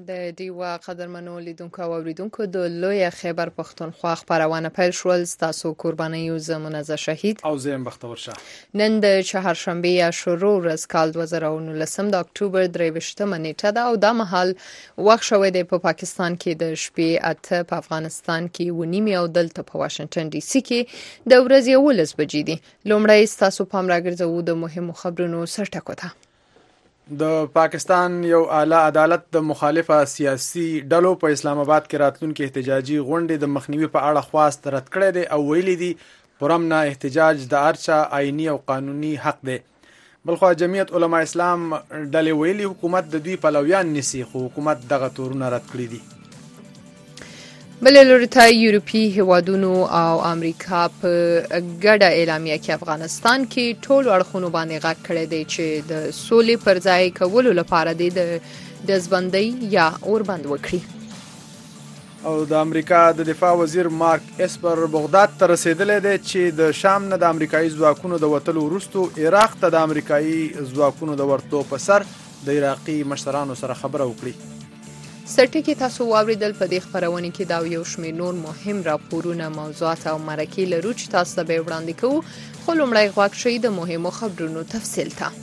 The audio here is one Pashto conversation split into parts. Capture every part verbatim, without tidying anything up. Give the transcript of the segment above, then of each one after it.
د دیوا قدرمنو لیدونکو او اوریدونکو د لوی خیبر پښتونخوا خبرونه پیل شول. تاسو قرباني زه منزه شهید او زم بختور شه. نن د چهارشنبه یا شروع ورځ کال دوه زره او نولسم د اکتوبر درویشتمه نیټه ده او د مهال وخت شوی دی په پاکستان کې د شپې اته، په افغانستان کې و نیمه او دلته په واشنگټن ډي سي کې د ورځې یولس بجې دي. لومړی تاسو پام راګرځوو د مهمو خبرونو سرټکو ته. د پاکستان یو اعلی عدالت د مخالفه سیاسي ډلو په اسلام آباد کې راتلونکي احتجاجي غونډې د مخنیوي په اړه خواست رد کړی دی او ویلي دي پرمنه احتجاج د ارچا آئینی او قانوني حق دی. بلخو جمعیت علما اسلام ډلې ویلي حکومت د دوی پلویان نیسي خو حکومت دغه تورونه رد کړی دي. بل لوري ته یورپی هیوادونو او امریکا په ګډه اعلامیه کې افغانستان کې ټول اړخونو باندې غږ کړی دی چې د سولې پر ځای کولو لپاره د دزبندۍ یا اوربند وکړي. او د امریکا د دفاع وزیر مارک اسپر بغداد ته رسیدلی دی چې د شام نه د امریکایي ځواکونو د وتلو وروسته عراق ته د امریکایي ځواکونو د ورتلو په سر د عراقي مشرانو سره خبره وکړي. سرټکی تاسو واوریدل په دې خبرونه کې دا یو شمېر نور مهم راپورونه، موضوعات او مرکې لرو چې تاسو ته به وړاندې کوو. خو لومړی غواړم چې د مهمو خبرونو تفصیل ته.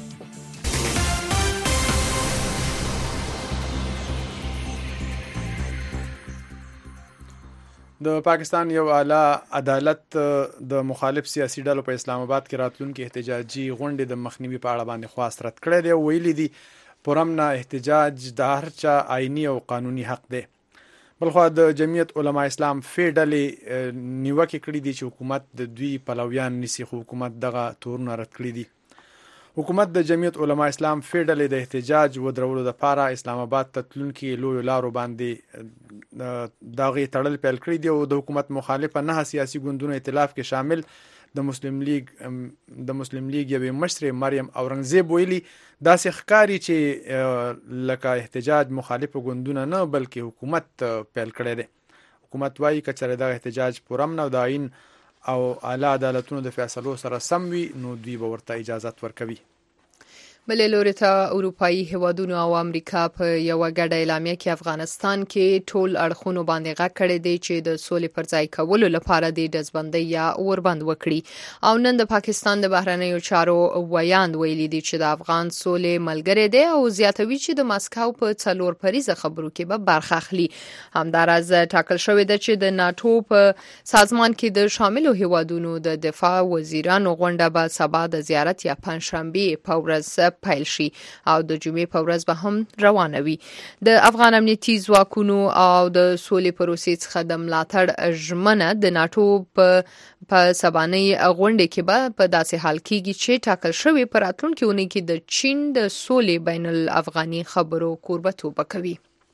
د پاکستان یو اعلی عدالت د مخالف سیاسي ډلو په اسلام آباد کې راتلونکي احتجاجي غونډې د مخنیوي په اړه باندې خواست رد کړی دی او ویلي دي پرمنه احتجاج د هر چا آئینی او قانوني حق دی. بلخو د جمعیت علما اسلام فی ډلې نیوکه کړې دي چې حکومت د دوی پلویان نیسي خو حکومت دغه تورونه رد کړی دي. حکومت د جمعیت علما اسلام فی ډلې د احتجاج ودرولو لپاره اسلام آباد ته تلونکي لوی لارو باندې دغه تړل پیل کړی دی او د حکومت مخالفه نه سیاسي ګوندونو ائتلاف کې شامل د مسلم لیگ د مسلم لیگ یوې مشر مریم اورنګزیب ویلي داسې ښکاري چې لکه احتجاج مخالف ګوندونه نه بلکې حکومت پیل کړی دی. حکومت وايي که چېرې دا احتجاج پرامن او د آئین او اعلی عدالتونو د فیصلو سره سم وي نو دوی به ورته اجازت ورکوي. بل لوري ته اروپאי هیوادونو او امریکا په یو ګډه اعلامیه کې افغانستان کې ټول اړخونو باندې غږ کړی دی چې د سولې پر ځای کولو لپاره د دزبندۍ یا اوربند وکړي. او نن د پاکستان د بهرنیو چارو ویاند ویلي دی چې د افغان سولې ملګری دی او زیاتوي چې د ماسکو په څلور پریزه خبرو کې به برخه اخلي. همدارز ټاکل شوی دی چې د ناتو په سازمان کې د شاملو هیوادونو د دفاع وزیرانو غونډه به سبا د زیارت یا پنځشنبه په ورځ پیل شي او د جمعې په ورځ به هم روانه وي. د افغان امنیتي ځواکونو او د سولې پروسې څخه د ملاتړ ژمنه د ناتو په په سبانۍ غونډه کې به په داسې حال کېږي چې ټاکل شوی په راتلونکي اونۍ کې د چین د سولې بین الافغاني خبرو کوربتوب کوي.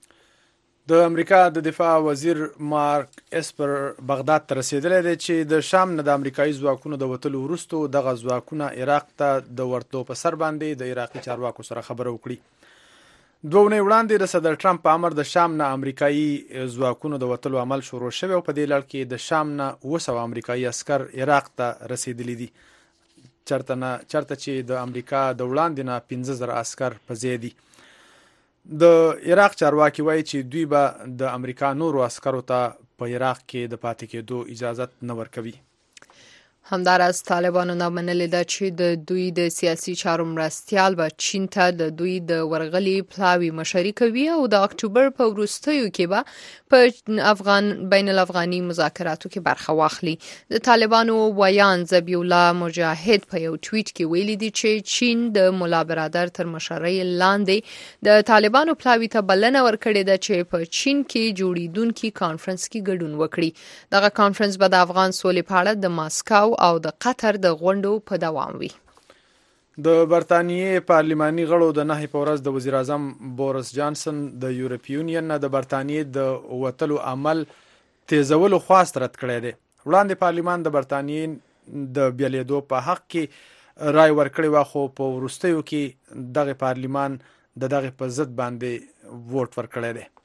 د امریکا د دفاع وزیر مارک اسپر بغداد ته رسیدلی دی چې د شام نه د امریکایي ځواکونو د وتلو وروسته دغه ځواکونه عراق ته د ورتلو په سر باندې د عراقي چارواکو سره خبره وکړي. دوه اونۍ وړاندې د صدر ټرمپ په امر د شام نه امریکایي ځواکونو د وتلو عمل شروع شوی او په دې لړ کې د شام نه اوه سوه امریکایي عسکر عراق ته رسیدلی دي. چرته نه چرته چې د امریکا د وړاندې نه پنځه زره عسکر په ځای دي. د عراق چارواکي وایي چې دوی به د امریکا نورو عسکرو ته په عراق کې د پاتې کېدو اجازت نه ورکوي. همدارس طالبانو نه منلې ده چې د دوی د سیاسي چارو مرستیال به چین ته د دوی د ورغلي پلاوي مشري کوي او د اکتوبر په وروستیو کې به په افغان بین الافغاني مذاکراتو کې برخه واخلي. د طالبانو ویان ذبیح الله مجاهد په یو ټویټ کې ویلي دي چې چین د مولا برادر تر مشرۍ لاندې د طالبانو پلاوي ته بلنه ورکړې ده چې په چین کې جوړیدونکي کانفرنس کې ګډون وکړي. دغه کانفرنس به د افغان سولې په اړه د ماسکو او د قطر د غونډو په دوام وي. د برتانیې پارلماني غړو د نهي په ورځ د وزیر اعظم بوریس جانسن د یورپی یونین نه د برتانیې د وتلو عمل تیزولو خواست رد کړی دی. وړاندې پارلمان د برتانیې د بیلیدو په حق کې رای ورکړی و خو په وروستیو کې دغه پارلمان د دغه په ضد باندې ووټ ورکړی دی.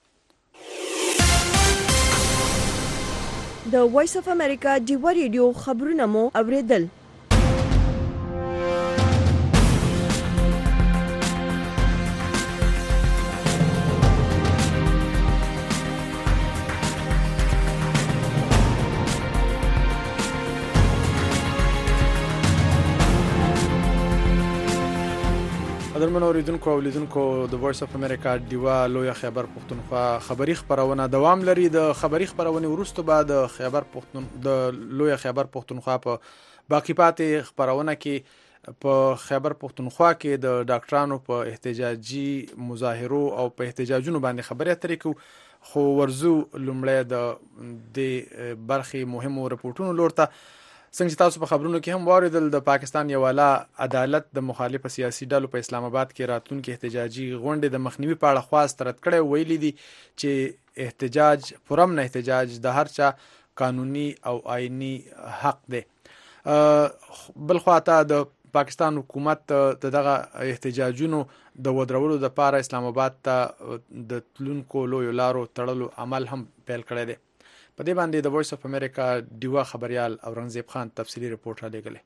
د وایس اف امریکا ډیوا ریډیو خبرونه مو اوریدل. اوریدونکو او لیدونکو د وایس اف امریکا دیوا لوی خیبر پختونخوا خبری خبرونه دوام لري. د خبری خبرونه وروسته بعد د خیبر پختون د لوی خیبر پختونخوا په باقی پاتې خبرونه کې په خیبر پختونخوا کې د ډاکټرانو په احتجاجي مظاهرو او په احتجاجونو باندې خبرې اترې کو، خو ورزو لومړی د د برخي مهمو رپورټونو لورته. څنګه چې تاسو په خبرونو کې هم واردل، د پاکستان یو اعلی عدالت د مخالف سیاسي ډلو په اسلام آباد کې راتلونکي احتجاجي غونډې د مخنیوي په اړه خواست رد کړی. ویلي دي چې احتجاج پرامن احتجاج د هر چا قانوني او آئینی حق دی. بل خواته د پاکستان حکومت د دغه احتجاجونو د ودرولو لپاره اسلام آباد ته د تلونکو لویو لارو تړلو عمل هم پیل کړی دی. په دې باندې د وایس اف امریکا دیوا خبريال اورنګزیب خان تفصیلی رپورټ را لګلې.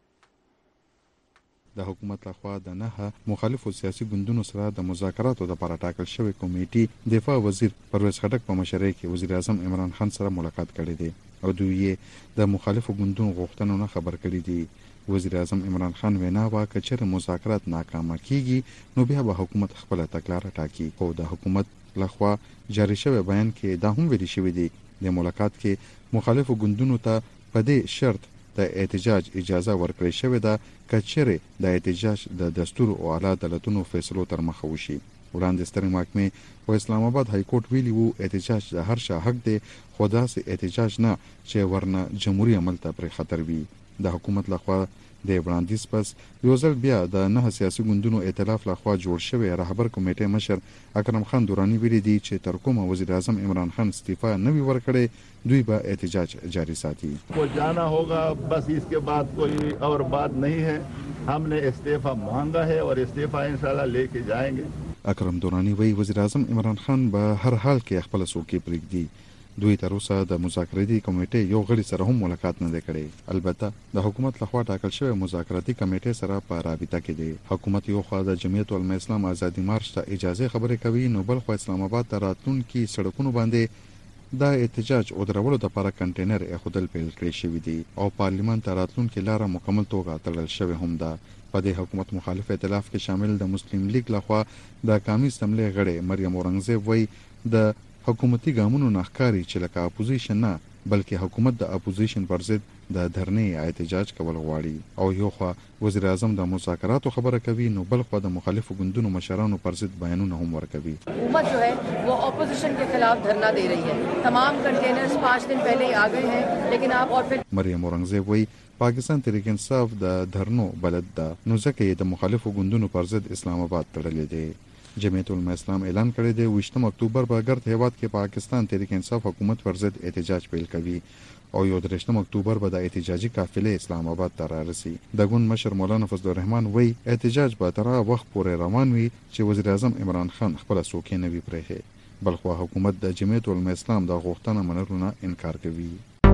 د حکومت لخوا د نه مخالفو سیاسي ګوندونو سره د مذاکراتو لپاره ټاکل شوی کمیټې دفاع وزیر پرویز خټک په مشرۍ کې وزیر اعظم عمران خان سره ملاقات کړی دی او دوی د مخالفو ګوندونو غوښتنو نه خبر کړی دی. وزیر اعظم عمران خان وینا وکړه چې مذاکرات ناکامه کیږي نو بیا به حکومت خپل تګلاره ټاکي. خو د حکومت لخوا جاری شوی بیان کې دا هم ویل شوی دی د ملاقات کې مخالفو ګوندونو ته په دې شرط د احتجاج اجازه ورکړی شوې ده که چیرې د احتجاج د دستور او اعلی عدالتونو فیصلو تر مخه وشي. وړاندې سترې محکمې په اسلام آباد های کورټ ویلي وو احتجاج د هر چا حق دی، خو داسې احتجاج نه چې ورنه جمهوریت عمل ته پرې خطر وي. د حکومت لخوا د وړاندیز پس یو ځل بیا د نه سیاسي ګوندونو ائتلاف لخوا جوړ شوی رهبر کمیټې مشر اکرم خان دورانی ویلي دی چې تر کومه وزیر اعظم عمران خان استعفا نه وی ورکړي دوی به احتجاج جاری ساتي. کو جانا ہوگا بس اس کے بعد کوئی اور بات نہیں ہے. ہم نے استعفا مانگا ہے اور استعفا انشاءاللہ لے کے جائیں گے. اکرم دورانی وی وزیر اعظم عمران خان به هر حال کې خپل څوکۍ پرېږدي. دوی تر اوسه د مذاکراتي کمیټې یو غړي سره هم ملاقات نه کړي. البته د حکومت لخوا ټاکل شوی مذاکراتي کمیټې سره په رابطه کې دی. حکومت یو خوا د جمعیت العلماء اسلام ازادي مارش ته اجازه خبرې کوي، نو بل خو اسلام آباد ته راتلونکي سړکونو باندې د احتجاج او درولو لپاره کنټینر اخودل پیل کړی شوی دی او پارلیمان ته راتلونکي لاره مکمل توګه تړل شوی هم ده. په دې حکومت مخالف ائتلاف کې شامل د مسلم لیگ لخوا د قومي اسمبلی غړي مریم اورنګزیب وای د حکومتي ګامونو ناخکاری چې لکه اپوزیشن نه بلکې حکومت د اپوزیشن پر ضد د دھرنې احتجاج کول غواړي. او یو خوا وزیر اعظم د مذاکراتو خبره کوي، نو بل خوا د مخالفو ګوندونو مشرانو پر ضد بیانونه هم ورکوي. حکومت جو ہے وہ اپوزیشن کے خلاف دھرنا دے رہی ہے. تمام کنٹینرز پانچ دن پہلے ہی آ گئے ہیں، لیکن آپ اور پھر مریم اورنګزیب وای پاکستان تحریک انصاف د دھرنو بلد ده، نو ځکه یې د مخالفو ګوندونو پر ضد اسلام آباد تړلې دی. جمعیت العلماء اسلام اعلان کړی دی ویشتم اکتوبر به ګرد هیواد کې پاکستان تحریک انصاف حکومت پر ضد احتجاج پیل کوي او یو درشتم اکتوبر به د احتجاجي قافله اسلام آباد ته رارسي. د ګوند مشر مولانا فضل الرحمن وای احتجاج به تر وخت پورې روان وي چې وزیر اعظم عمران خان خپل څوکۍ نه وي پرېښې. بل خو حکومت د جمعیت العلماء اسلام د غوښتنه منلو نه انکار کوي.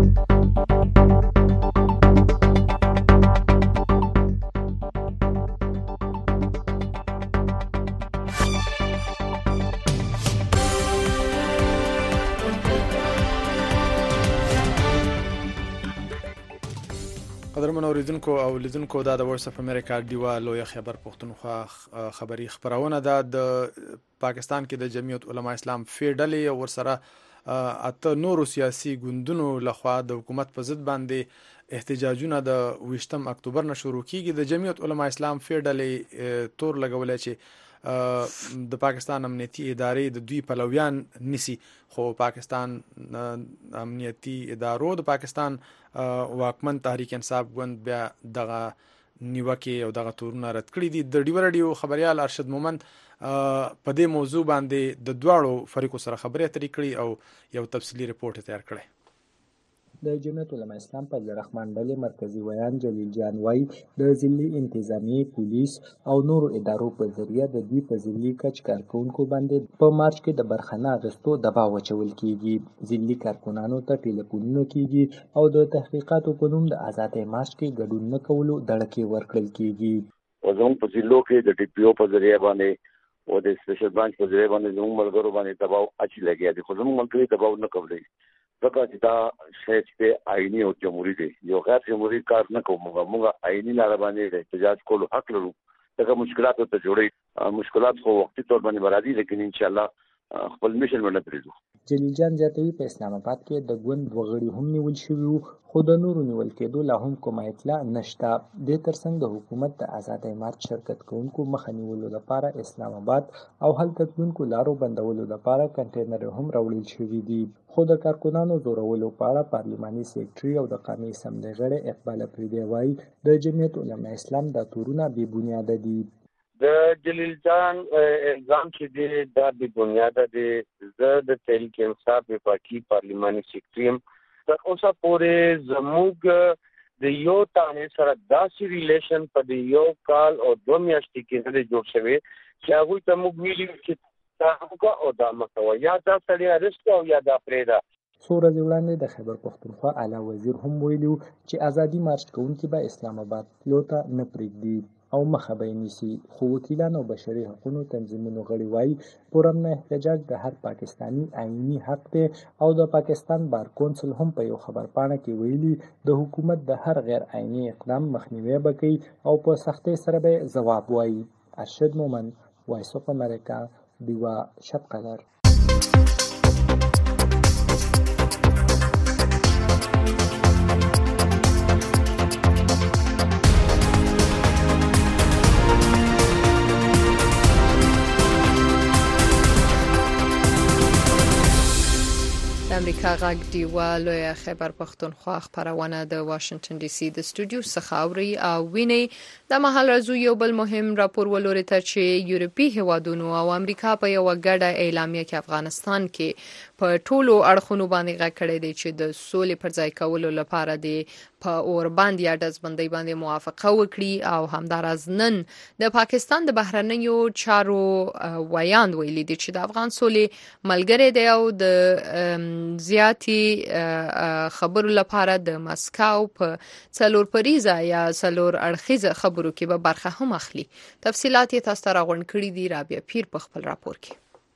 قدرمن اوریدونکو او لیدونکو دا د وایس اف امریکا دیوا لوی خیبر پختونخوا خبری خبرونه ده. د پاکستان کې د جمعیت علماء اسلام فیډل او ورسره اته نورو سیاسي ګوندونو لخوا د حکومت په ضد باندې احتجاجونه د ویشتم اکتوبر نه شروع کیږي. د جمعیت علماء اسلام فیډل تور لګولای چې د پاکستان امنیتي ادارې د دوی پلویان نسی، خو پاکستان امنیتي ادارو د پاکستان واکمن تحریک انصاف ګوند بیا دغه نیوکه او دغه تورونه رد کړی دي. د ډیو رادیو خبريال ارشد مومند په دې موضوع باندې د دواړو فریقو سره خبرې اترې کړې او یو تفصیلی رپورټ تیار کړی. د جمعیت علماء اسلام په رحمان ډلې مرکزی ویان جلیل جان وای د ضلعي انتظامی پولیس او نورو ادارو په ذریعہ د دوی په ضلعي کچ کارکونکو باندې په مارچ کې د برخنه اغستو دباو اچول کیږي. ضلعي کارکونانو ته ټلیفونونه کیږي او د تحقیقاتو په نوم د آزادۍ مارچ کې ګډون نه کولو دړکې ورکړل کیږي. زموږ په ضلعو کې د ټي پی او په ذریعہ باندې او د سپیشل برانچ په ذریعہ باندې زموږ ملګرو باندې دباو اچي لګیا دي، خو زموږ ملګري دباو نه کوي ځکه چې دا شی چې آئینی او جمهوری دی. یو غیر جمهوری کار نه کوو، موږ موږ آئینی لاره باندې احتجاج کولو حق لرو، ځکه مشکلات ته جوړي مشکلات خو وختي تور باندې برادي لیکن ان شاء الله خپل میشن باندې پریږدو. جلیل جان زیاتوي په اسلام آباد کې د ګوند وغړي هم نیول شوي وو، خو د نورو نیول کېدو لا هم کومه اطلاع نشته. دې ترڅنګ د حکومت د آزادۍ مارچ شرکت کوونکو مخه نیولو لپاره اسلام آباد او هلته تلونکو لارو بندولو لپاره کنټینر هم راوړل شوي دي. خو د کارکونانو زورولو په اړه پارلماني سیکرټري او د قومي اسمبلۍ غړی اقبال افریدی وایي د جمعیت علماء اسلام دا تورونه بې بنیاده دي. د جلیل جان الزام چې دی دا بې بنیاده دی. زه د تحریک انصاف وفاقي پارلماني سیکرټري یم. تر اوسه پورې زموږ د یو تانې سره داسې ریلیشن په د یو کال او دوه میاشتې کې نه دی جوړ شوی چې هغوی ته موږ ویلي چې دا وکړه او دا مه کوه، یا دا سړی ارسټ او یا دا پرېږده. څو ورځې وړاندې د خیبر پښتونخوا اعلی وزیر هم ویلي چې ازادي مارچ کوونکي به اسلام آباد تلو ته نه پرېږدي او مخه به یې نیسي. خو وکیلان او بشري حقوقو تنظیمونو غړي وایي پرامن احتجاج د هر پاکستاني آئینی حق دی او د پاکستان بار کونسل هم په یو خبرپاڼه کې ویلي د حکومت د هر غیر آئینی اقدام مخنیوی به کوي او په سختۍ سره به ځواب وایي. ارشد مومن، وایس اف امریکا، دیوا شب قدر. امریکا غږ دیوا لوی خیبر پښتونخوا خبرونه د واشنگټن ډي سي د سټوډیو څخه اوري او ویني د مهال راځو یو بل مهم راپور ولوري ته چې یورپی هیوادونو او امریکا په یو غړډه اعلامیه کې افغانستان کې په ټولو اړخونو باندې غږ کړی دی چې د سولې پر ځای کولو لپاره دی په اوربند یا دزبندۍ باندې موافقه وکړي او همدارز نن د پاکستان د بهرنیو چارو ویاند ویلي دی چې د افغان سولې ملګری دی او د زیاتی خبرو لپاره د مسکو په څلور پریزه یا څلور اړخیزه خبرو کې به برخه هم اخلي. تفصيلات یې تاسو ته راغونډ کړي دي رابعه پیر په خپل راپور کې.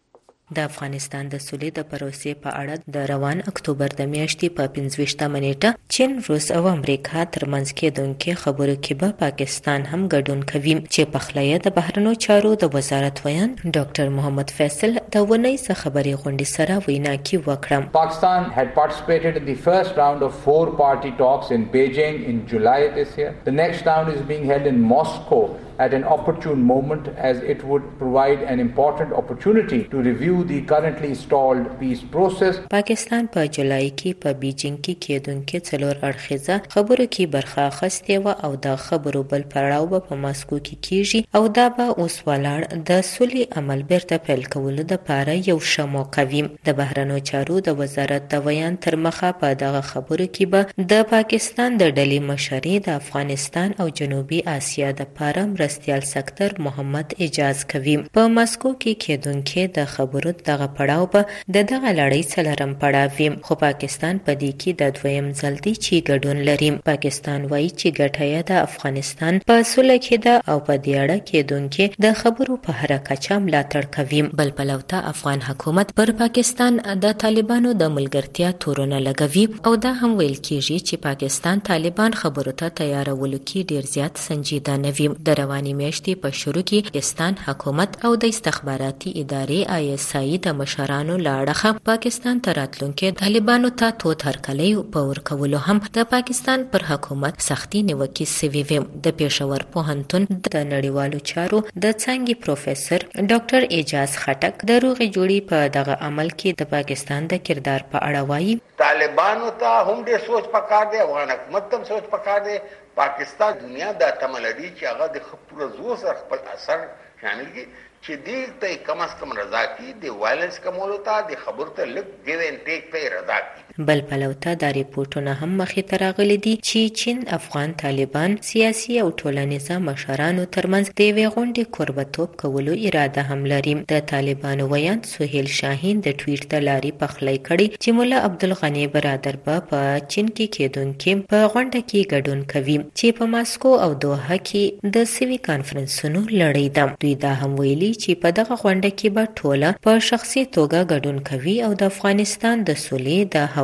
د افغانستان د سولې د پروسې په اړه د روان اکتوبر د میاشتې په پنځه ویشتمه نیټه چین، روس او امریکا ترمنځ کېدونکې خبرو کې به پاکستان هم ګډون کوي چې په خلیه د بهرنیو چارو د وزارت ویان ډاکټر محمد فیصل د ونې څخه خبري غونډې سره وینا کې وکړه. Pakistan had participated in the first round of four party talks in Beijing in July this year. The next round is being held in Moscow at an opportune moment as it would provide an important opportunity to review the currently stalled peace process. پاکستان په جولای کې په بیجینګ کې کېدونکې څلور اړخیزه خبرو کې برخه اخیستې و او دا خبرو بل پړاو به په ماسکو کې کیږي او دا به اوس ولاړ د سولې عمل بیرته پیل کولو لپاره یو ښه موقع وي. د بهرنیو چارو د وزارت د ویان تر مخه په دغه خبرو کې به د پاکستان د ډلې مشري د افغانستان او جنوبي اسیا د لپاره مرستیال سکتر محمد اجاز کوي. په ماسکو کې کېدونکې د خبرو دغه پړاو به د دغه لړۍ څلورم پړاو وي، خو پاکستان په دې کې د دویم ځل دی چې ګډون لري. پاکستان وایي چې ګټه یې د افغانستان په سوله کې ده او په دې اړه کېدونکې د خبرو په هر کچه ملاتړ کوي. بل پلو ته افغان حکومت پر پاکستان د طالبانو د ملګرتیا تورونه لګوي او دا هم ویل کېږي چې پاکستان طالبان خبرو ته تیارولو کې ډیر زیات سنجیده نه وي. د روانې میاشتې په شروع کې پاکستان حکومت او د استخباراتي ادارې آی اس آی د مشرانو لاړه پاکستان ته راتلونکې طالبانو ته توت هرکلی په ورکولو هم د پاکستان پر حکومت سختي نیوکې سوي وي. د پېښور پوهنتون د نړیوالو چارو د څانګې پروفیسور ډاکټر اجاز خټک د روغې جوړې په دغه عمل کې د پاکستان د کردار په اړه وایي. طالبانو ته هم ډېر سوچ پکار دی، افغان حکومت ته هم سوچ پکار دی. پاکستان دنیا د تملړي چې هغه د خپل زور سره خپل اثر شامل کی چې دې ته کم از کم رضا کی د وایلنس کمولو ته د خبرو ته لږ ګیو ان ټیک ته رضا کی. بل پلو ته د ریپورتونو هم مخې ته راغلي دي چې چین افغان طالبان سیاسي او ټولنیزه مشرانو ترمنځ د یوې غونډې کوربتوب کولو اراده هم لري. د طالبانو ویان سهیل شاهین د ټویټ ته لارې پخلی کړي چې مولا عبدالغني برادر به په چین کې کېدونکې په غونډه کې ګډون کوي چې په ماسکو او دوحه کې د سوي کانفرنسونو لړۍ ده. دوی دا هم ویلي چې په دغه غونډه کې به ټوله په شخصي توګه ګډون کوي او د افغانستان د سولې د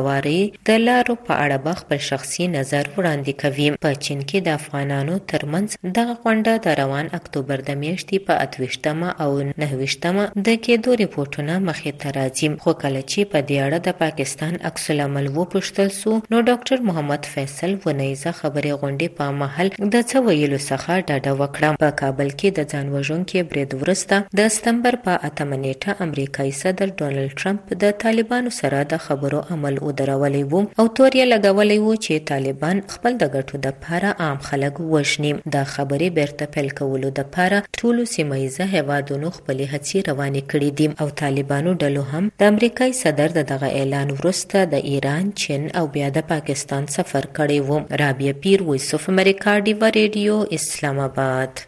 هواري د لارو په اړه خپل شخصي نظر وړاندې کوي. په چین کې د افغانانو ترمنځ دغه غونډه د روان اکتوبر د میاشتې په اتویشتمه او نهویشتمه د کېدو ریپورټونه مخې ته راځي. خو کله چې په دې اړه د پاکستان عکس العمل وپوښتل سو نو ډاکټر محمد فیصل ونیزه خبرې غونډې په مهال د څه ویلو څخه ډاډه وکړه. په کابل کې د ځان وژونکي برید وروسته د سپتمبر په اتمه نیټه امریکایي صدر ډونالډ ټرمپ د طالبانو سره د خبرو عمل ودرولی وو او تور یې لګولی وو چې طالبان خپل د ګټو دپاره عام خلک وژني. د خبرې بیرته پیل کولو دپاره ټولو سیمه هیوادونو خپلې هڅې روانې کړې دي او طالبانو ډلو هم د امریکایي صدر د دغه اعلان وروسته د ایران، چین او بیا د پاکستان سفر کړی وو. رابعه پیر، وایس اف امریکا، ډیوا ریډیو، اسلام آباد.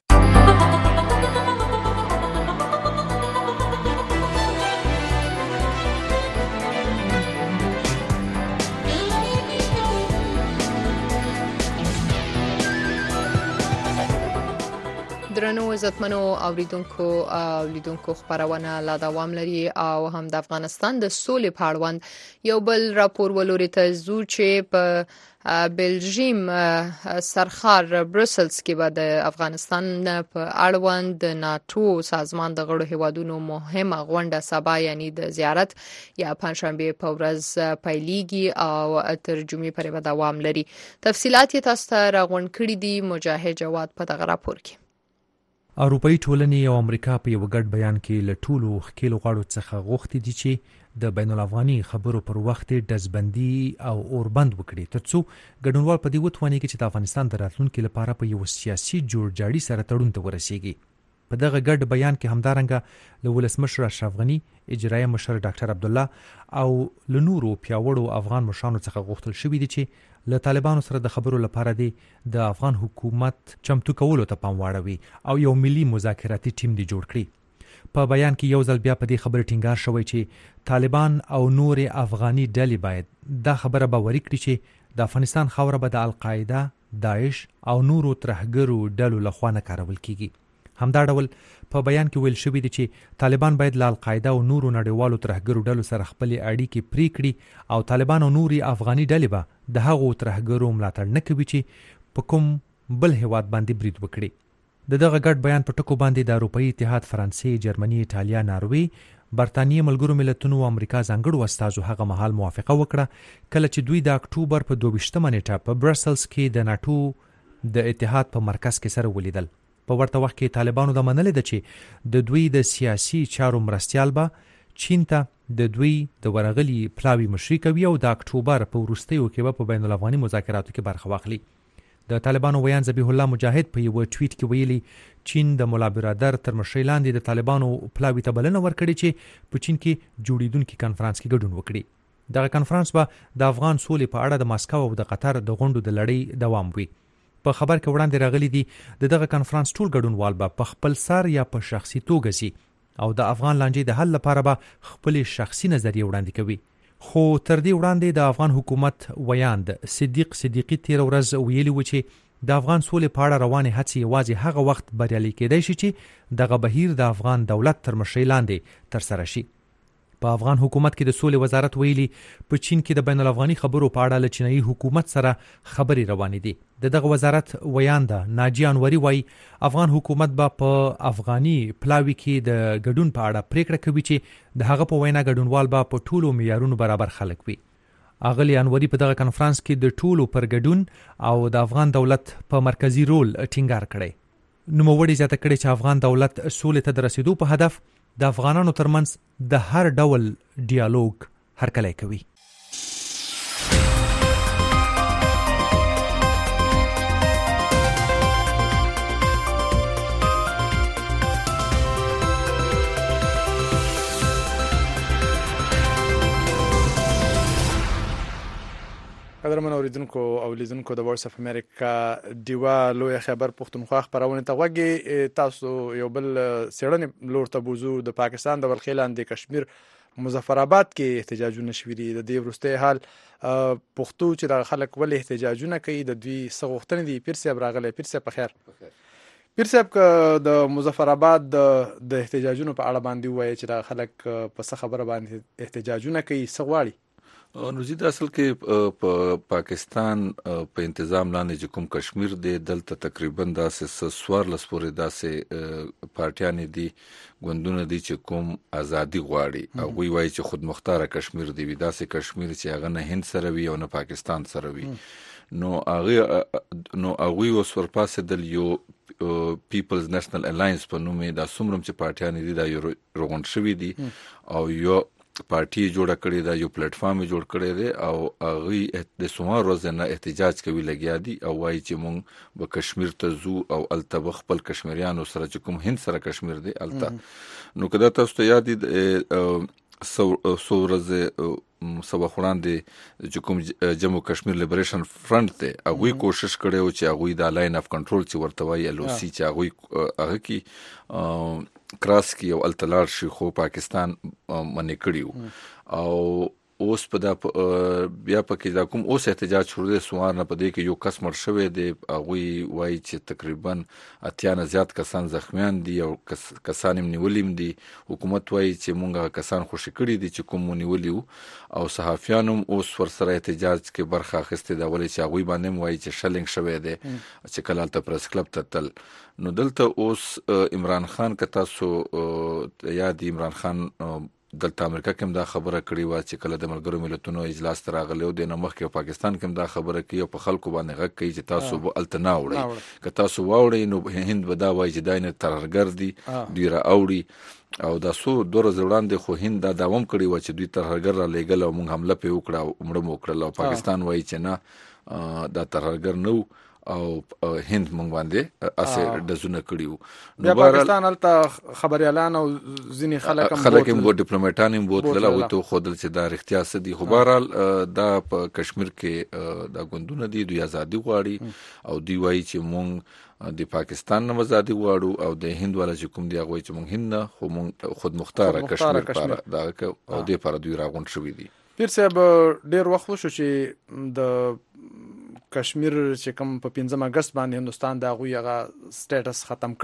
درنو عزتمنو اوریدونکو او لیدونکو خبرونه لا دوام لري او هم د افغانستان د سولې په اړوند یو بل راپور ولوري ته زو چې په بلجیم سرخار بروسلز کې به د افغانستان په اړوند د ناتو سازمان د غړو هیوادونو مهمه غونډه سبا یعنی د زیارت یا پنځشنبه په ورځ پیلېږي او تر جمعې پورې به دوام لري. تفصيلات یې تاسو ته راغونډ کړي دي مجاهد جواد په دغه راپور کې. اروپאי ټولنې او امریکا په یو ګډ بیان کې له ټولو ښکېلو غاړو څخه غوښتي دي چې د بین الافغاني خبرو پر وخت ډزبندي او اوربند وکړي ترڅو ګډونوال په دې وتواني چې د افغانستان د راتلونکي لپاره په یو سیاسي جوړجاړي سره تړون ته ورسیږي. په دغه ګډ بیان کې همدارنګه له ولسمشر اشرف غني، اجرایه مشر ډاکټر عبدالله او له نورو پیاوړو افغان مشرانو څخه غوښتل شوي دي چې له طالبانو سره د خبرو لپاره دی د افغان حکومت چمتو کولو ته پام واړوي او یو ملي مذاکراتي ټیم دی جوړ کړي. په بیان کې یو ځل بیا په دې خبره ټینګار شوی چې طالبان او نور افغاني ډلې باید دا خبره باوري کړي چې د افغانستان خاوره به د القاعده، داعش او نورو ترهګرو ډلو لخوا نه کارول کیږي. همدا ډول په بیان کې ویل شوی دی چې طالبان باید له القاعده او نورو نړیوالو ترهګرو ډلو سره خپلې اړیکې پرې کړي او طالبان او نوري افغاني ډلې به د هغو ترهګرو ملاتړ نه کوي چې په کوم بل هیواد باندې برید وکړي. د دغه ګډ بیان په ټکو باندې د اروپאי اتحاد، فرانسې، جرمني، ایټالیا، ناروې، برتانیې، ملګرو ملتونو او امریکا ځانګړو استازو هغه مهال موافقه وکړه کله چې دوی د اکتوبر په دوه ویشتمه نیټه په برسلز کې د ناتو د اتحاد په مرکز کې سره ولیدل. په ورته وخت کې طالبانو د منلې ده چې د دوی د سیاسي چارو مرستیال به چین ته د دوی د ورغلي پلاوي مشري کوي او د اکتوبر په وروستیو کې به په بین الافغاني مذاکراتو کې برخه واخلي. د طالبانو ویان ذبیح الله مجاهد په یو ټویټ کې ویلي چین د مولا برادر تر مشرۍ لاندې د طالبانو پلاوي ته بلنه ورکړي چې په چین کې جوړیدونکي کنفرانس کې ګډون وکړي. دغه کنفرانس به د افغان سولې په اړه د ماسکو او د قطر د غونډو د لړۍ دوام وي. په خبر کې وړاندې راغلي دي د دغه کنفرانس ټول ګډونوال به په خپل سر یا په شخصي توګه سي او د افغان لانجې د حل لپاره به خپل شخصي نظریه وړاندې کوي. خو تر دې وړاندې د افغان حکومت ویاند صدیق صدیقی تیر ورځ ویلي و چې د افغان سولې په اړه روانې هڅې یوازې هغه وخت بریالي کېدای شي چې دغه بهیر د افغان دولت تر مشرۍ لاندې ترسره شي. په افغان حکومت کې د سولې وزارت ویلي په چین کې د بین الافغاني خبرو په اړه له چینایي حکومت سره خبرې روانې دي. د دغه وزارت ویانده ناجی انوري وایي افغان حکومت به په افغاني پلاوي کې د ګډون په اړه پریکړه کوي چې د هغه په وینا ګډونوال به په ټولو معیارونو برابر خلک وي. اغلی انوري په دغه کنفرانس کې د ټولو پر ګډون او د افغان دولت په مرکزی رول ټینګار کړی. نوموړي زیاته کړې چې افغان دولت سولې ته د رسیدو په هدف د افغانانو ترمنځ د هر ډول ډیالوګ هرکلی کوي. قدرمن اوریدونکو او لیدونکو د وایس اف امریکا دیوا لوی خبر پښتونخوا خبرونه ته وګي تاسو یو بل سیړنې لور ته بوزو د پاکستان د بلخ لاندې کشمیر مظفر آباد کې احتجاجونه شوي د دې وروسته حال پښتو چې د خلک ول احتجاجونه کوي د دوی سغوښتنې دي. پیر صاحب راغله. پیر صاحب په خیر. پیر صاحب د مظفر آباد د احتجاجونو په اړه باندې وایي چې د خلک په څه خبره باندې احتجاجونه کوي، څه غواړي؟ نو زید اصل کې په پاکستان په انتظام لاندې چې کوم کشمیر دی دلته تقریبا داسې سوار لس پورې داسې پارټیان دي ګوندونه دي چې کوم ازادي غواړي او وی وایي چې خود مختار کشمیر دی وي داسې کشمیر چې هغه نه هند سره وي او نه پاکستان سره وي. نو هغه نو هغه اوس ورپاسې د یو پیپلز نېشنل الاینس په نوم دا څومره چې پارټیان دي دا یو روغون شوی دي او یو پارټي جوړه کړې ده یو پلیټ فارم جوړ کړی دی او هغه د سومار روزنه احتجاج کوي لګیا دي او وایي چې مونږ به کشمیر ته زو او الته خپل کشمیریانو سره چې کوم هند سره کشمیر دی الته. نو کدا تاسو ته یاد دي سو سو ورځ سبا وړاندې چې کوم جمو کشمیر لیبریشن فرنٹ ته هغه کوشش کړو چې هغه د لاین اف کنټرول چې ورته وایي ال او سی چې هغه هغه کی کراس کی او التلار شي خو پاکستان منې کړیو او اوس په دا بیا پکې دا کوم اوس احتجاج شروع دي سوار نه پدې کې یو کس مړ شوی دی هغه وایي چې تقریبا اتیا نه زیات کسان زخمیان دي او کسان هم نیولیم دي. حکومت وایي چې مونږه کسان خوشی کړي دي چې کوم نیولیو او صحافیان هم اوس ورسره احتجاج کې برخه اخیستې ده ولې چې هغه باندې وایي چې شلنګ شوی دی چې کله تل پریس کلب ته تل. نو دلته اوس عمران خان که تاسو یاد عمران خان دلته امریکا کې هم دا خبره کړې و چې کله د ملګرو ملتونو اجلاس ته راغلی و د نه مخکې پاکستان کې هم دا خبره کوي او په خلکو باندې غږ کوي چې تاسو به هلته نه اوړئ که تاسو واوړئ نو هند به دا وایي چې دا نه ترهګر دي دوی را اوړي او دا څو دوه ورځې وړاندې خو هند دا داوم کړی و چې دوی ترهګر را لېږل او موږ حمله پرې وکړه او مړه مو وکړل او پاکستان وایي چې نه دا ترهګر نه او هند مونږ باندې اسه دزونه کړیو. نو پاکستان الته خبريالان او ځینی خلک هم خلک هم ډیپلوماټان هم بوتل او ته خودل چې دا اختیار سدي خو بهرال دا په کشمیر کې دا ګوندونه دي دوی ازادي غواړي او دوی وایي چې مونږ د پاکستان نه ازادي غواړو او د هند ولا چې کوم دی هغه چې مونږ هند نه خو مونږ خود مختار کشمیر لپاره دا او د لپاره دوی راغون شوې دي. پیر صاحب ډیر وخت شو چې د کشمیر چې کوم په پنځم اگست باندې هندستان دا غوي هغه سټیټس ختم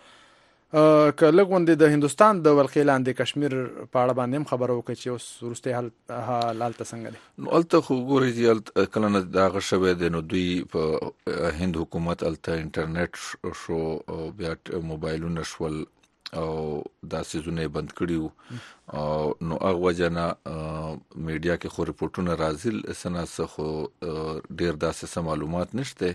کړو که لګوندې د هندستان د ولقې لاندې کشمیر په اړه باندې هم خبرو کوي چې اوس ورسته حال حالت څنګه دی. نو الته خو ګوري چې کله نه دا غشوي د نو دوی په هند حکومت الته انټرنیټ شو بیا موبایلونه شول او دا سيزونه بند کړیو او نو هغه وجنه میډیا کې خو ریپورتونه راځي سناسه خو ډیر داسې معلومات نشته.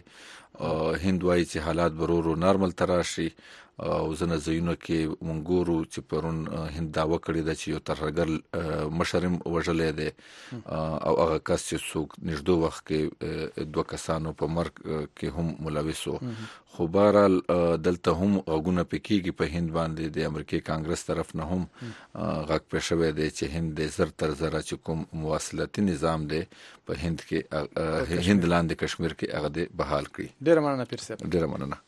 هند وایي چې حالات برورو نارمل تراشي او زنه زینو کې مونګورو چې پرون هند داوا کړی د چې یو ترهګر مشرم وژلې ده او هغه کس چې څوک نږدې وخت کې دوه کسانو په مرګ کې هم ملوث وو. خو بهرحال دلته هم غوونه پکېږي په هند باندې د امریکای کانګرس طرف نه هم غږ پېښ شوی دی چې هند د زر تر زره چې کوم مواصلاتي نظام دی په هند کې هند لاندې کشمیر کې هغه د بحال کړي. ډیر مننه پیر صاحب. ډیر مننه.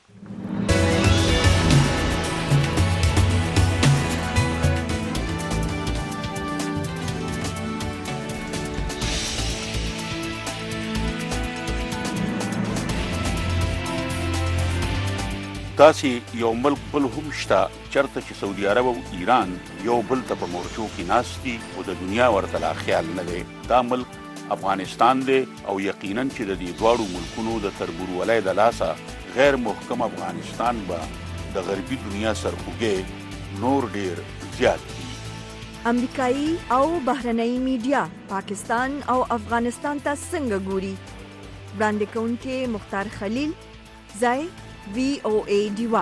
داسې یو ملک بل هم شته چرته چې سعودي عرب او ایران یو بل ته په مورچو کې ناستي او د دنیا ورته لا خیال نه دی. دا ملک افغانستان دی او یقینا چې د دې دواړو ملکونو د تربورولۍ د لاسه غیر محکم افغانستان به د غربي دنیا سرخوږی نور ډیر زیات دي. امریکایي او بهرنۍ میډیا پاکستان او افغانستان ته څنګه ګوري؟ وړاندې کوونکي مختار خلیل ځای وی او ای ډیوا.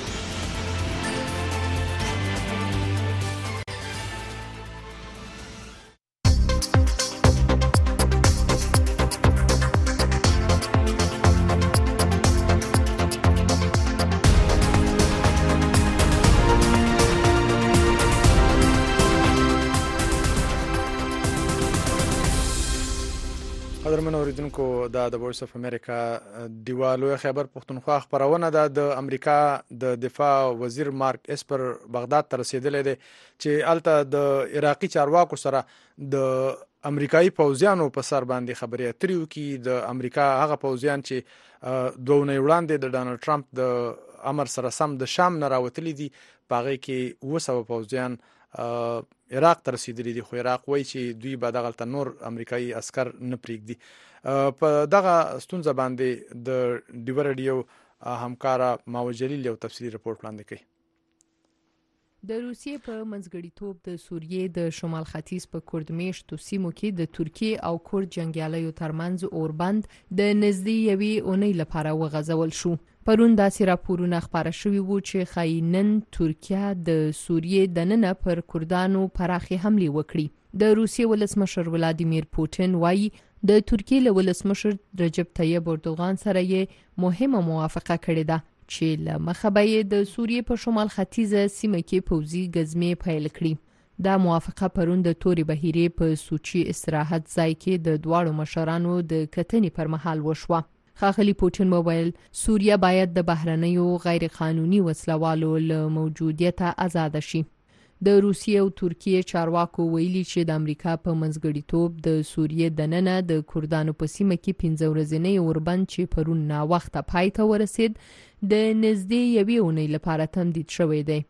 قدرمن اوریدونکو دا د وایس اف امریکا دیوالو خبر پښتونخوا خبرونه ده. د امریکا د دفاع وزیر مارک اسپر بغداد ته رسیدلی دی چې الته د عراقي چارواکو سره د امریکایي پوځیانو په سر باندې خبرې اترې وکړي. د امریکا هغه پوځیان چې دوه اونۍ وړاندې د ډانلډ ټرمپ د امر سره سم د شام نه راوتلي دي په هغې کې اوه سوه پوځیان عراق ته رسیدلی دي، خو عراق وایي چې دوی به دغه نور امریکایي عسكر نه پرېږدي. په دغه ستونزه باندې د ډیو رادیو همکارا ماو جلیل یو تفصیلی رپورت وړاندې کوي. د روسیې په منځګړیتوب د سوریې د شمال ختیځ په کورد سیمو کې د ترکیې او کورد جنگیالیو ترمنځ اوربند د نږدې یوې اونۍ لپاره وغځول شو. پرون داسې راپورونه خپاره شوي وو چې ښایي نن ترکیه د سوریې دننه پر کردانو پراخې حملې وکړي. د روسیې ولسمشر ولادیمیر پوتین وایي د ترکیې له ولسمشر رجب طیب اردوغان سره یې مهمه موافقه کړې ده چې له مخه به یې د سوریې په شمال ختیځه سیمه کې پوځي ګزمې پیل کړي. دا موافقه پرون د تورې بهیرې په سوچي استراحت ځای کې د دواړو مشرانو د کتنې پر مهال وشوه. ښاغلي پوتین وویل سوریه باید د بهرنیو غیر قانوني وسلوالو له موجودیته آزاد شي. د روسیې او ترکیې چارواکو ویلي چې د امریکا په منځګړیتوب د سوریې دننه د کردانو په سیمه کې پنځه ورځنی اوربند چې پرون ناوخته پای ته ورسید د نږدې یوې اونۍ لپاره تمدید شوی دی.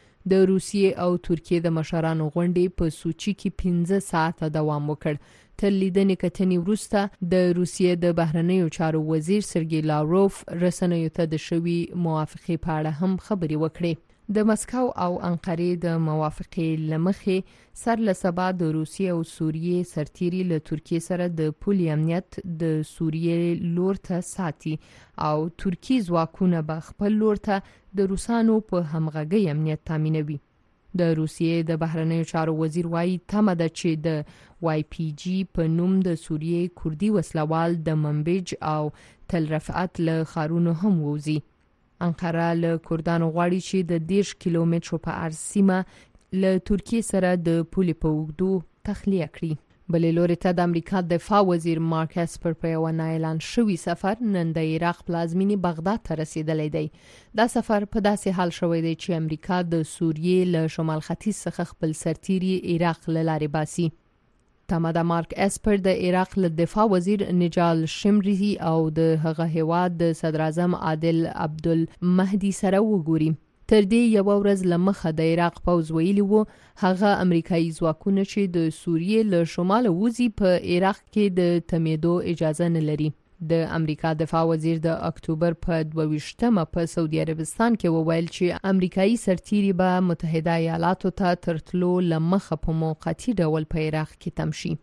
د روسیې او ترکیې د مشرانو غونډې په سوچي کې پنځه ساعته دوام وکړ. تر لیدنې کتنې وروسته د روسیې د بهرنیو چارو وزیر سرګی لاوروف رسنیو ته د شوي موافقې په اړه هم خبرې وکړې. د مسکو او انقرې د موافقې لمخې سر له سبا د روسیې او سوریې سرتیري له ترکیې سره د پولي امنیت د سوریې لور ته ساتي او ترکی ځواکونه به خپل لور ته د روسانو په همغږۍ امنیت تامینوي. د روسیې د بهرنیو چارو وزیر وایي تمه ده چې د وای پی جی په نوم د سوریې کوردي وسلوال د منبج او تل رفعت له ښارونو هم ووځي. انقره له کردانو غواړي چې د دېرش کیلومترو په عرض سیمه له ترکیې سره د پولې په اوږدو تخلیه کړي. بلې لوري ته د امریکا دفاع وزیر مارک اسپر په یوه نااعلان شوي سفر نن د عراق پلازمینې بغداد ته رسیدلی دی. دا سفر په داسې حال شوی دی چې امریکا د سوریې له شمال ختیځ څخه خپل سرتیري عراق له لارې باسي. تمه ده مارک اسپر د عراق له دفاع وزیر نجال شمری او د هغه هیواد د صدر اعظم عادل عبدالمهدي سره وګوري. تر دې یو ورځ لمخه د عراق پوز ویلي وو هغه امریکایي ځواکونه چې د سوریې له شمال وځي په عراق کې د تمیدو اجازه نه لري. د امریکا دفاع وزیر د اکتوبر په دوه ویشتمه په سعودي عربستان کې وویل چې امریکایي سرتیري به متحده ایالاتو ته تر تلو لمخه په موقتی ډول په عراق کې تم شي.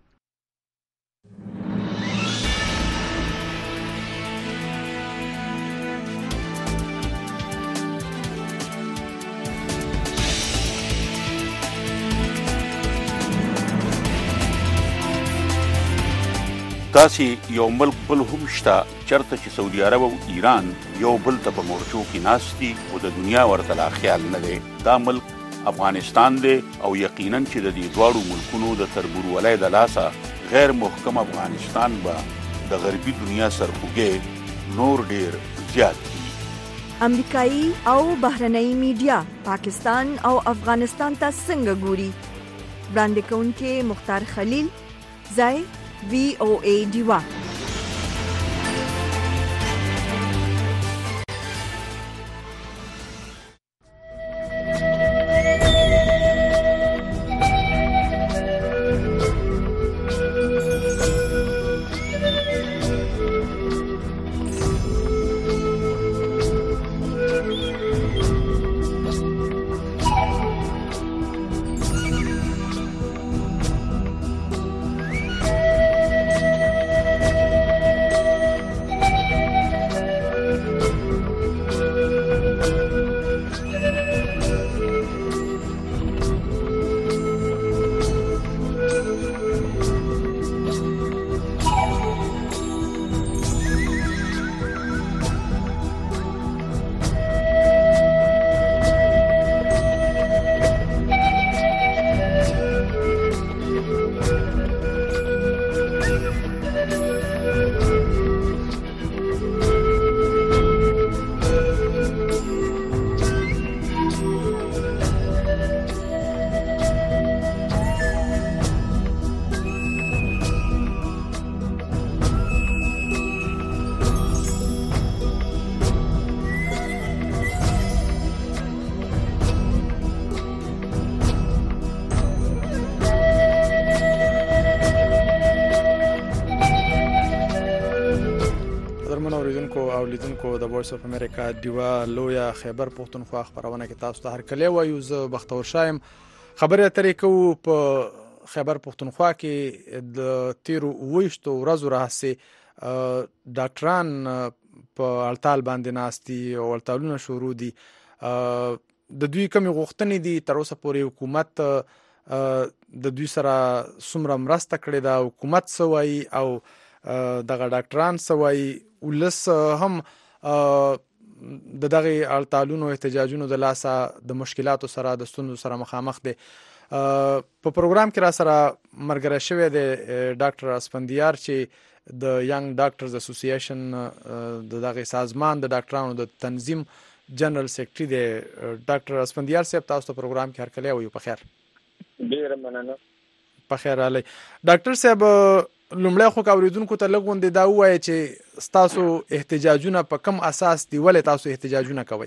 داسې یو ملک بل هم شته چرته چې سعودي عرب او ایران یو بل ته په مورچو کې ناستي او د دنیا ورته لا خیال نه دی. دا ملک افغانستان دی او یقینا چې د دې دواړو ملکونو د تربورولۍ د لاسه غیر محکم افغانستان به د غربي دنیا سرخوږی نور ډیر زیات دي. امریکایي او بهرنۍ میډیا پاکستان او افغانستان ته څنګه ګوري؟ وړاندې کوونکي مختار خلیل، ځای وی او ای ډیوا. او لیدونکو د وایس اف امریکا دیوا لویا خیبر پښتونخوا خبرونه کې تاسو ته هر کله وایو. زه بختور شایم. خبره اترې کوو په خیبر پښتونخوا کې د تیرو ویشتو ورځو راهسې ډاکټران په الټال باندې ناستي او الټالونه شروع دي. د دوی کوم غوښتنې دي تر اوسه پورې حکومت د دوی سره څومره مرسته کړې ده، حکومت څه وایي او دغه ډاکټران څه وایي، ولس هم د دغه الټالونو احتجاجونو د لاسه د مشکلاتو سره د ستونزو سره مخامخ دي. په پروګرام کې را سره مرګره شوی دی ډاکټر اسفندیار چې د ینګ ډاکټرز اسوسییشن د دغه سازمان د ډاکټرانو د تنظیم جنرال سیکرټری دی. ډاکټر اسفندیار صاحب تاسو ته پروګرام کې هر کله وایو. په خیر. ډیر مننه. په خیر علي. ډاکټر صاحب لومړی خو اوریدونکو ته لږ غونډې دا ووایي چې ستاسو احتجاجونه په کوم اساس دي، ولې تاسو احتجاجونه کوئ؟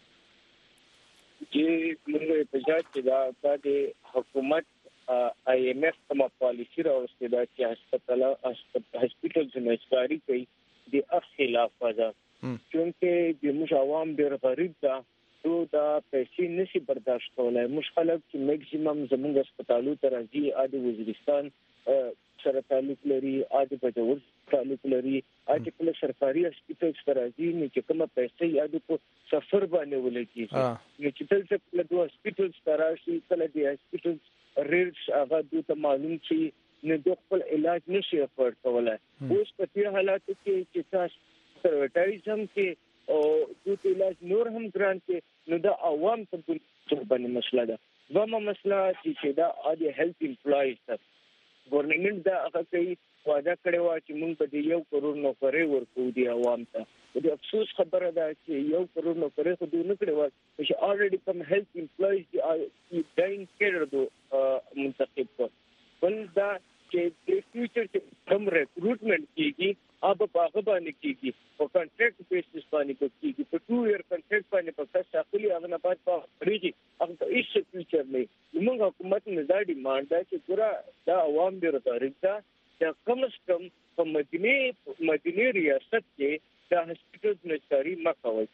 چې موږ احتجاج کې دا د حکومت آی ایم ایف کومه پالیسي راوستې ده چې هسپتال هسپتال ځنګاري کوي د اف خلاف ده، چونکه د موږ عوام ډېر غریب ده، نو دا پیسې نشي برداشت کولای. موږ خلک چې میکسیمم زموږ هسپتالو ته راځي اده وزیرستان سره تعلق لري، اده بجور تعلق لري، اده کله سرکاري هسپتال سره راځي نو چې کومه پیسې اده په سفر باندې ولګي نو چې تل څه له دوه هسپتال سره راشي کله د هسپتال ریټس هغه د معلوم شي نو د خپل علاج نشي افورد کولای. اوس په دې حالاتو کې چې تاسو سروټایزم کې او د علاج نور هم ګران کې نو د عوام ته باندې مسله ده. دومره مسله چې دا اده هیلث امپلایز ګورنمنت دا هغه کوي وعده کړی و چې موږ به یو کروڑ نوکری ورکو دي عوام ته. د افسوس خبره ده چې یو کروڑ نوکری خو دوی نه کړی و چې already کوم هیلث امپلایز دي ډاین کېر دو منتخب کو. بل دا چې د فیوچر کې کوم ریکروټمنټ کیږي اب په هغه باندې کیږي او کانټریکټ بیسس باندې کیږي. په ټو ایئر کانټریکټ باندې په تاسو خپل هغه نه پات په ریږي هغه هیڅ فیوچر نه. موږ حکومت نه دا ډیمانډ ده چې پورا دا عوام ډیر تاریخ ده چې کم از کم په مدینه مدینه ریاست کې دا هسپتال نشاري مکوي.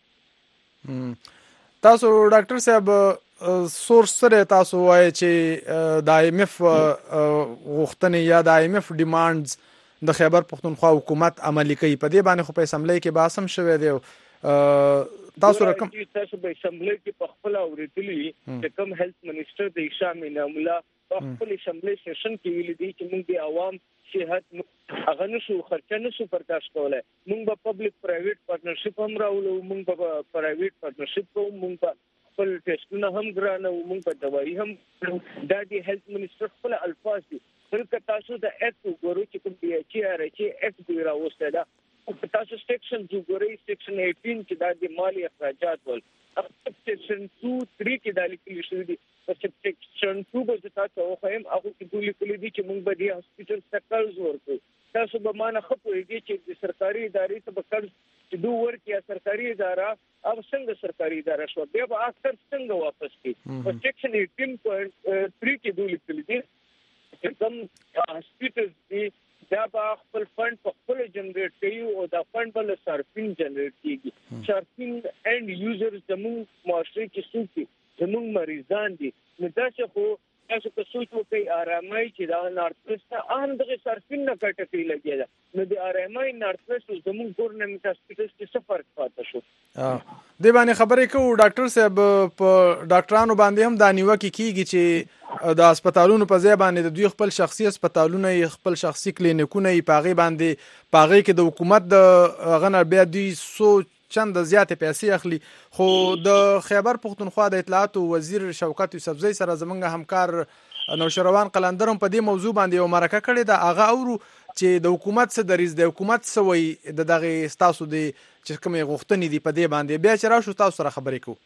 تاسو ډاکټر صاحب سورس سره تاسو وایي چې د آی ایم ایف غوښتنې یا د آی ایم ایف ډیمانډز د خیبر پښتونخوا حکومت عملي کوي. په دې باندې خو په اسمبلی کې باسم شوی دی. تاسو رقم تاسو په اسمبلی کې په خپل اوریدلی چې کوم هیلث منسٹر د هشام اناملا په خپل اسمبلی سیشن کې ویل دي چې موږ د عوام صحت هغه نشو خرچه نشو برداشت کولای. موږ په پبلک پرایویټ پارتنرشپ هم راولو، موږ په پرایویټ پارتنرشپ کوو، موږ په خپل ټیسټونه هم ګرانو، موږ په دوايي هم. دا د هیلث منسٹر خپل الفاظ دي. بلکې تاسو د اکټ وګورئ چې کوم دی چې ار ایچ اکټ دی راوسته ده او تاسو سیکشن وګورئ سیکشن اټین چې دا د مالی اخراجات ول سیکشن دو تین کې د لیکل شوی دی. په سیکشن دو به تاسو وایم هغه کې دوی لیکل دي چې موږ به د هسپتال سکرز ورکو. تاسو به مانه خپويږي چې د سرکاري ادارې ته به قرض چې دوه ورکیا سرکاري اداره او څنګه سرکاري اداره شو بیا به اکثر څنګه واپس کړي. په سیکشن اټین پوینټ تین کې دوی لیکل دي کوم هسپتال دي دا به خپل فند په خپل جنریټ کوي او دا فند بل صارفین جنریټ کیږي. صارفین اینڈ یوزر زموږ معاشري کې څوک دي؟ زموږ مریضان دي. نو دا څه خو تاسو که سوچ وکړئ آرامای چې دا نارت ویسټ هم دغه صارفین نه کټه کوي لګي دا نو د آرامای نارت ویسټ زموږ ګورنمنت هسپتال کې څه فرق پاتې شو. د باندې خبرې کوو ډاکټر صاحب. په ډاکټرانو باندې هم دا نیوکه کیږي چې د هسپتالونو په ځای باندې د دوی خپل شخصي هسپتالونه خپل شخصي کلینیکونه یې پاغي باندې پاغي کې د حکومت د غنر بیا دوی سوچ چند زیاتې پیسې اخلي. خو د خیبر پښتونخوا د اطلاعات وزیر شوکت یوسفزۍ سره زمونږ همکار نوشروان قلندر هم په دې موضوع باندې یو مرکه کړې ده. هغه اورو چې د حکومت څه دریځ دی، حکومت څه وایي د دغه ستاسو د چې کومې غوښتنې دي په دې باندې. بیا چې راشو تاسو سره خبرې کوو.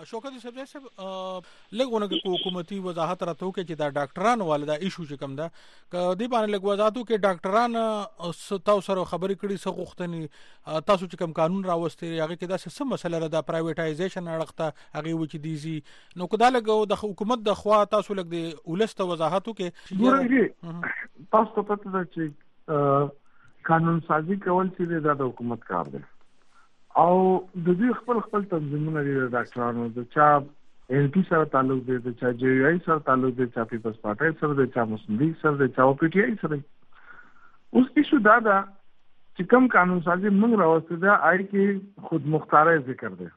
شوکت صاحب صاحب لګونه کې حکومتي وضاحت راته وکړي چې دا ډاکټرانو والدا ایشو چې کوم ده ک دې باندې لګ وضاحتو کې ډاکټران تاسو سره خبرې کړي څه غوښتنې تاسو چې کوم قانون راوستي هغه کې دا څه مسله ده پرایویټایزیشن اړخته هغه و چې دیزي نو کدا لګ د حکومت د خوا تاسو لګ د ولست وضاحتو کې ګورئ تاسو ته پته ده چې قانون سازي کول چې د حکومت کار دی او د دې خپل خپل تنظیمونه دي د ډاکټرانو د چا ان پی سره تعلق دی د چا جی آی سره تعلق دی چا پیپلز پارټي سره د چا مسلم لیگ سره د چا او پی ټی آی سره اوس ایشو دا ده چې کوم قانون سازي موږ راوستي دا آی کې خود مختاره ذکر دی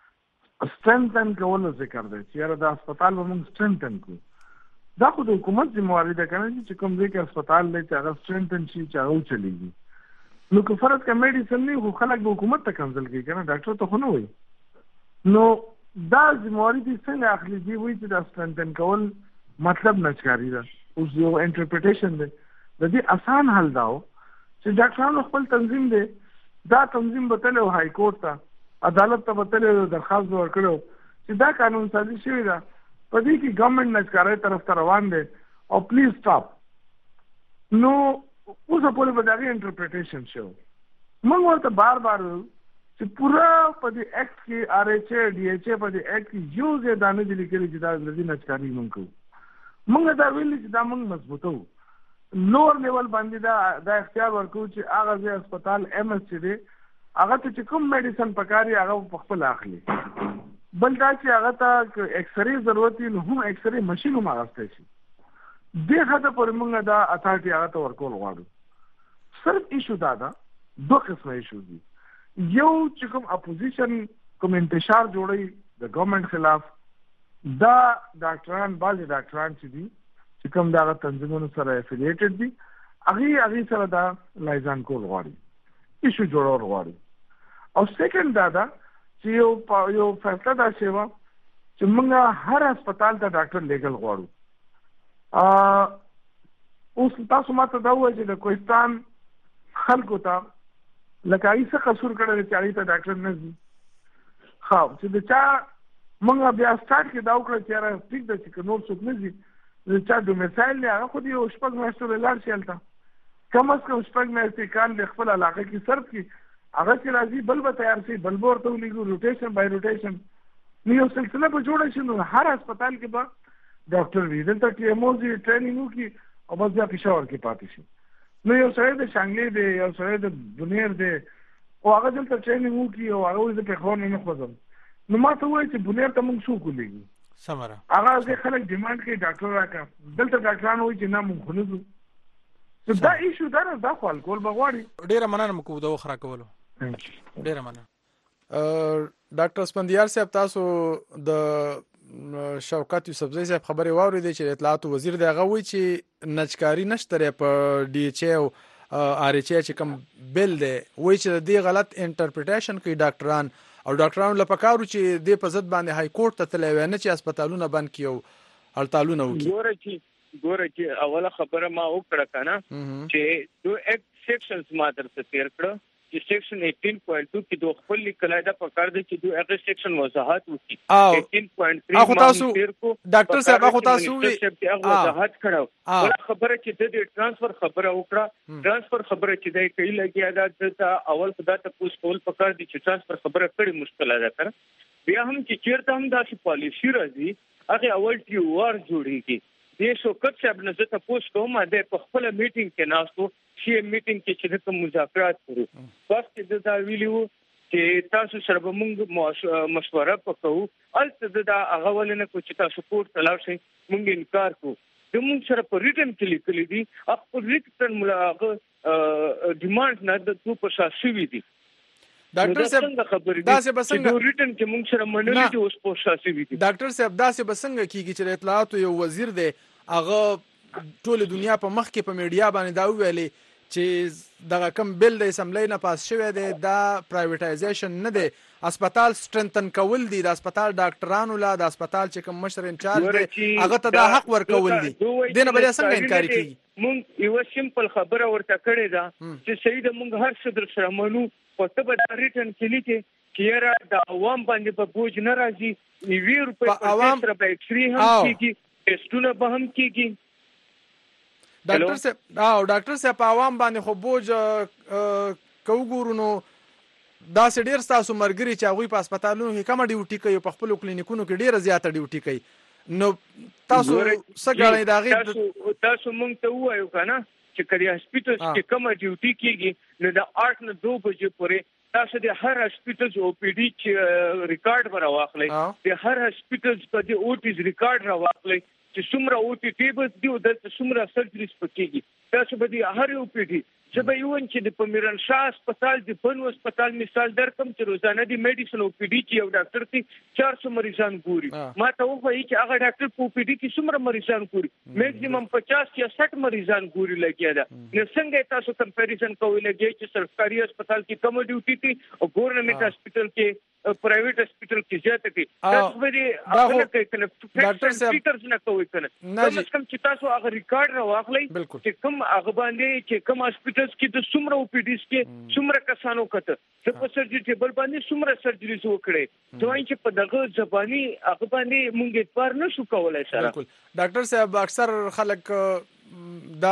سترنتن کول ذکر دی چې دا هسپتال موږ سترنتن کو دا خو د حکومت ذمہواری ده کنه چې کوم ځای کې هسپتال دی چې هغه سترنتن شي چې هغه چلیږي نو که فرض کا میډیسن نه خو خلک به حکومت ته کنسل کوي کنه ډاکټر ته خو نه وي نو دا ذمہواری دي څنګه اخلي دی وایي چې دا سترنتن کول مطلب نشکاری ده اوس یو انټرپریټیشن دی د دې آسان حل داو چې ډاکټرانو خپل تنظیم دی دا تنظیم بتلو های کورټ ته عدالت ته بتلو درخواست ورکړو چې دا قانون سازي شوی دا په دې کې ګورنمنت نشکاري طرف ته روان دی او پلیز سټاپ نو اوس په لور بداغي انټرپریټیشن شو موږ ورته بار بار چې پورا په دې ایکټ کې آر ایچ اے ډي ایچ اے په دې ایکټ کې یو ځای دانه دي لیکلي چې دا د دې نشکاري مونږ کوو موږ دا ویل چې دا موږ مضبوطو نور لیول باندې دا دا اختیار ورکو چې هغه ځای هسپتال ایم اس چې دی هغه ته چې کوم میډیسن پکاري هغه په خپل اخلي بل دا چې هغه ته ایکس ری ضرورت نو هم ایکس ری ماشين هم راځي شي دغه خاطر پر موږ دا اتارټي هغه ته ورکول غواړو صرف ایشو دا دا دوه قسمه ایشو دي یو چې کوم اپوزیشن کوم انتشار جوړي د ګورنمنت خلاف دا ډاکټران بعض ډاکټران چې دي چې کوم دا تنظیمونو سره افیلیټډ دي هغه هغه سره دا لایزان کول غواړي ایشو جوړول غواړي او سیکنډ دا دا چې یو یو فیصله دا شوه چې موږ هر هسپتال ته ډاکټر لیګل غواړو اوس تاسو ماته دا وایي چې د کوهستان خلکو ته لکه ای څه قصور کړی چې اړې ته ډاکټر نه ځي خو چې د چا موږ بیا سٹارټ کې دا وکړه چې را ټیک ده چې نور څوک نه ځي د چا ډومیسایل نه هغه خو دې یو شپږ میاشتې لاړ شي هلته کم از کم شپږ میاشتې کال د خپل علاقه کې صرف کړي هغه چې راځي بل به تیار شي بل به ورته ولیږو روټیشن بای روټیشن نو یو سلسله به جوړه شي نو هر هسپتال کې به ډاکټر وي دلته ټي ایم او زی ټریننګ وکړي او بس بیا پېښور کې پاتې شي نو یو سړی د شانګلې دی یو سړی د بنیر دی او هغه دلته ټریننګ وکړي او هغه وایي زه پېښور نه نه خوځم نو ما ته وایي چې بنیر ته موږ څوک ولیږو سمره هغه ځکه خلک ډیمانډ کوي ډاکټر راکړه دلته ډاکټران وایي چې نه موږ خو نه ځو دا ایشو دا دا خو الکول به غواړي ډېره مننه مو کوو د وخت راکولو ډېره مننه ډاکټر سپندیار صاحب تاسو د شوکت یوسفزئی صاحب خبري واوریدې چې اطلاعات وزیر دی هغه وایي چې نچکاری نشته په ډي ایچ ای او آر ایچ ای چې کوم بل دی وایي چې د دې غلط انټرپریټیشن کوي ډاکټران او ډاکټرانو لپاره کارو چې د په ضد باندې های کورټ ته تللی وي نه چې هسپتالونه بند کړي او هړتالونه وکړي ګوره چې ګوره چې اوله خبره ما وکړه کنه چې دو ایکټ سیکشنز ما درته تیر کړ چې سیکشن eighteen point two کې دوه خپل لیکلایدا پکړ دي چې دوه هغه سیکشن وضاحت وکړي eighteen point three اخو تاسو ډاکټر صاحب اخو تاسو وی وضاحت کړو ول خبره چې د ټرانسفر خبره وکړه ټرانسفر خبره چې دای کوي لګیا دا د اول خدای ته پوس کول پکړ دي چې ټرانسفر خبره کړي مشکل ده کړ بیا هم چې چیرته هم دا شي پالیسی راځي هغه اول ټي ور جوړیږي د شوکت صاحب نه زه تاسو کوم د په خپل میټینګ کې ناستو شي میټینګ کې چې کوم مذاکرات کړو بس چې دا ویلو چې تاسو سره به موږ مشوره وکړو البته دا هغه ولنه کو چې تاسو کوټ تلاو شي موږ انکار کوو د موږ سره په ریټن کې لیکلي دي خپل ریټن ملاغه ډیماند نه د تو په شاسي وي دي ډاکټر صاحب دا څه بسنګ ریټن کې موږ سره منلي دي اوس په شاسي وي دي ډاکټر صاحب دا څه بسنګ کیږي چې اطلاعات یو وزیر دی هغه ټول دنیا په مخ کې په میډیا باندې دا ویلي چې دغه کم بل د اسمبلی نه پاس شوی دی دا پرایویټایزیشن نه دی هسپتال سترنتن کول دي د هسپتال ډاکټرانو لا د هسپتال چې کوم مشر انچارج دی هغه ته دا حق ورکول دي دنه بیا څنګه انکار کوي مونږ یو سیمپل خبره ورته کړې ده چې سید مونږ هر څه در سره منو او ته به ریټن کې لیکي چې را د عوام باندې په بوج نه راځي نیوي روپے په عوام سره به اکسری هم کیږي ټیسټونه به هم کیږي. ډاکټر صاحب او ډاکټر صاحب په عوام باندې خو بوج کو ګورونو دا سه ډیر تاسو مرګري چې هغه په هسپتالونو کې کوم ډیوټي کوي په خپل کلینیکونو کې ډیره زیاته ډیوټي کوي نو تاسو څنګه دا غي تاسو تاسو مونږ ته وایو کنه چې کله هسپتال کې کوم ډیوټي کیږي نو د اټ نه دوه بجې پورې تاسو د هر هسپتال او پی ډي چې ریکارډ ورا واخلئ د هر هسپتال په دې او ټیز ریکارډ را واخلئ چې څومره او ټي ټي به دی او د څومره سرجریز پکېږي تاسو به د هر او پی ډي چې به یو چې د پمیرن شاه هسپتال د بنو هسپتال مثال درکم چې روزانه د میډیسن او پی ډي کې یو ډاکټر تی چار سو مریضان ګوري ما ته وایي چې هغه ډاکټر په پی ډي کې څومره مریضان ګوري میکسیمم پچاس یا سठ مریضان ګوري لګیا ده نو څنګه تاسو کمپیریزن کوئ لګي چې سرکاري هسپتال کې کم ډیوټي تی او ګورنمنت هسپتال کې پرایویټ هسپتال کې زیاته کې تاسو به دې هغه کې کنه ډاکټر صاحب نه کوي کنه کوم کم چې تاسو هغه ریکارډ راوخلئ چې کوم هغه باندې چې کوم هسپتال کې د څومره او پی ډیز کې څومره کسانو کته چې په سرجری ټیبل باندې څومره سرجریز وکړي دوی چې په دغه ځبانی هغه باندې مونږ اعتبار نشو کولای سره. بالکل ډاکټر صاحب اکثر خلک دا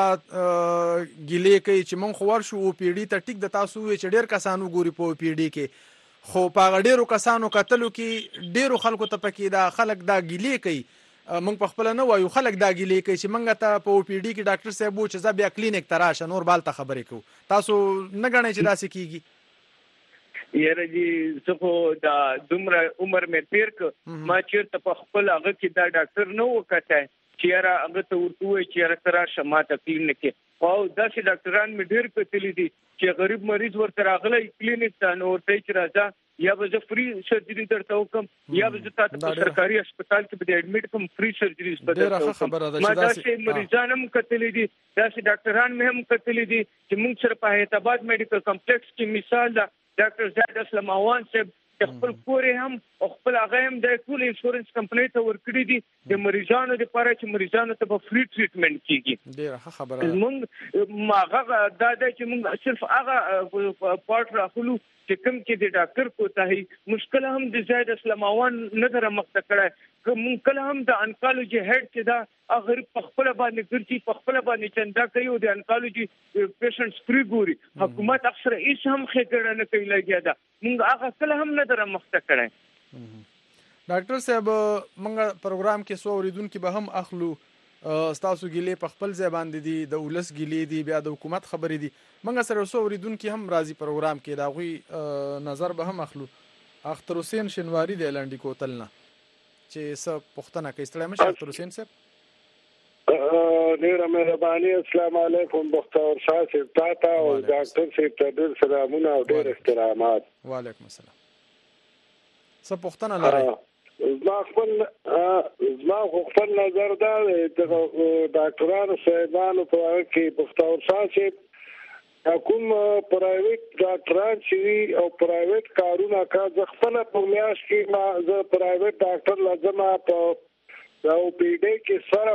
ګیلې کوي چې مونږ خور شو او پی ډی ته ټیک د تاسو چې ډیر کسانو ګوري په او پی ډی کې خو په ډیرو کسانو قتلو کې ډیرو خلکو ته پکې دا خلک دا ګیلې کوي مونږ په خپل نه وایو خلک دا ګیلې کوي چې مونږ ته په او پی ډي کې ډاکټر صاحب چې ځا بیا کلینیک ته راشه نور بال ته خبرې کوو تاسو نه غواړئ چې داسې کیږي یاره جی زه خو دا دومره عمر مې تیر ک ما چیرته په خپل هغه کې دا ډاکټر نه وکړای چې یاره هغه ته ورته وایي چې یاره تر شمه ته کلینیک کې او داسې ډاکټران مې ډیر کتلی دي چې غریب مریض ورته راغلی کلینیک ته نو ورته چې راځه یا به زه فری سرجری درته وکم یا به زه تاسو په سرکاري هسپتال کې به اډمیټ کوم فری سرجریز به درته وکم ما داسې مریضان هم کتلی دي داسې ډاکټران مې هم کتلی دي چې موږ سره په حیدرآباد میډیکل کمپلیکس کې مثال ده ډاکټر زید اسلام اوان صاحب خپل کور هم خپل هغه هم د ټول انشورنس کمپنۍ ته ورکړي دي د مریضانو لپاره چې مریضانو ته په فری ټریټمنټ کیږي ډیره خبره موږ ماغه دا د چې موږ صرف هغه پارت راخلو چې کوم کې د ډاکټر کوتاهي مشکل هم د زید اسلام اوان نظر مخته کړه کوم کله هم د انکالوجي هډ چې دا هغه په خپل باندې ګرځي په خپل باندې چندا کوي او د انکالوجي پیشنټس فری ګوري حکومت اکثر هیڅ هم خېګړه نه کوي لګیا دا موږ هغه کله هم نظر مخته کړه. ډاکټر صاحب موږ پروګرام کې سو اوریدونکو به هم اخلو ستاسو ګیلې په خپل ځای باندې دي د ولس ګیلې دي بیا د حکومت خبرې دي موږ سره سو اوریدونکو هم راځي پروګرام کې دا غوي نظر به هم اخلو. اختر حسین شنواری د لاندې کوتلنا چې څه پښتنه کوي ستړی مشه اختر حسین صاحب ډیره مهرباني السلام علیکم بختور شاه صاحب تاته او ډاکټر صاحب ته ډیر سلامونه او ډیر احترامات. وعلیکم السلام. څه پښتنه لري زما خپل زما خپل نظر دا د ډاکټرانو صاحبانو په اړه کې بختور شاه صاحب کوم پرایویټ ډاکټران چې او پرایویټ کارونه کا ځ خپل په میاش کې ما ز پرایویټ ډاکټر لازم په او پی ډي کې سره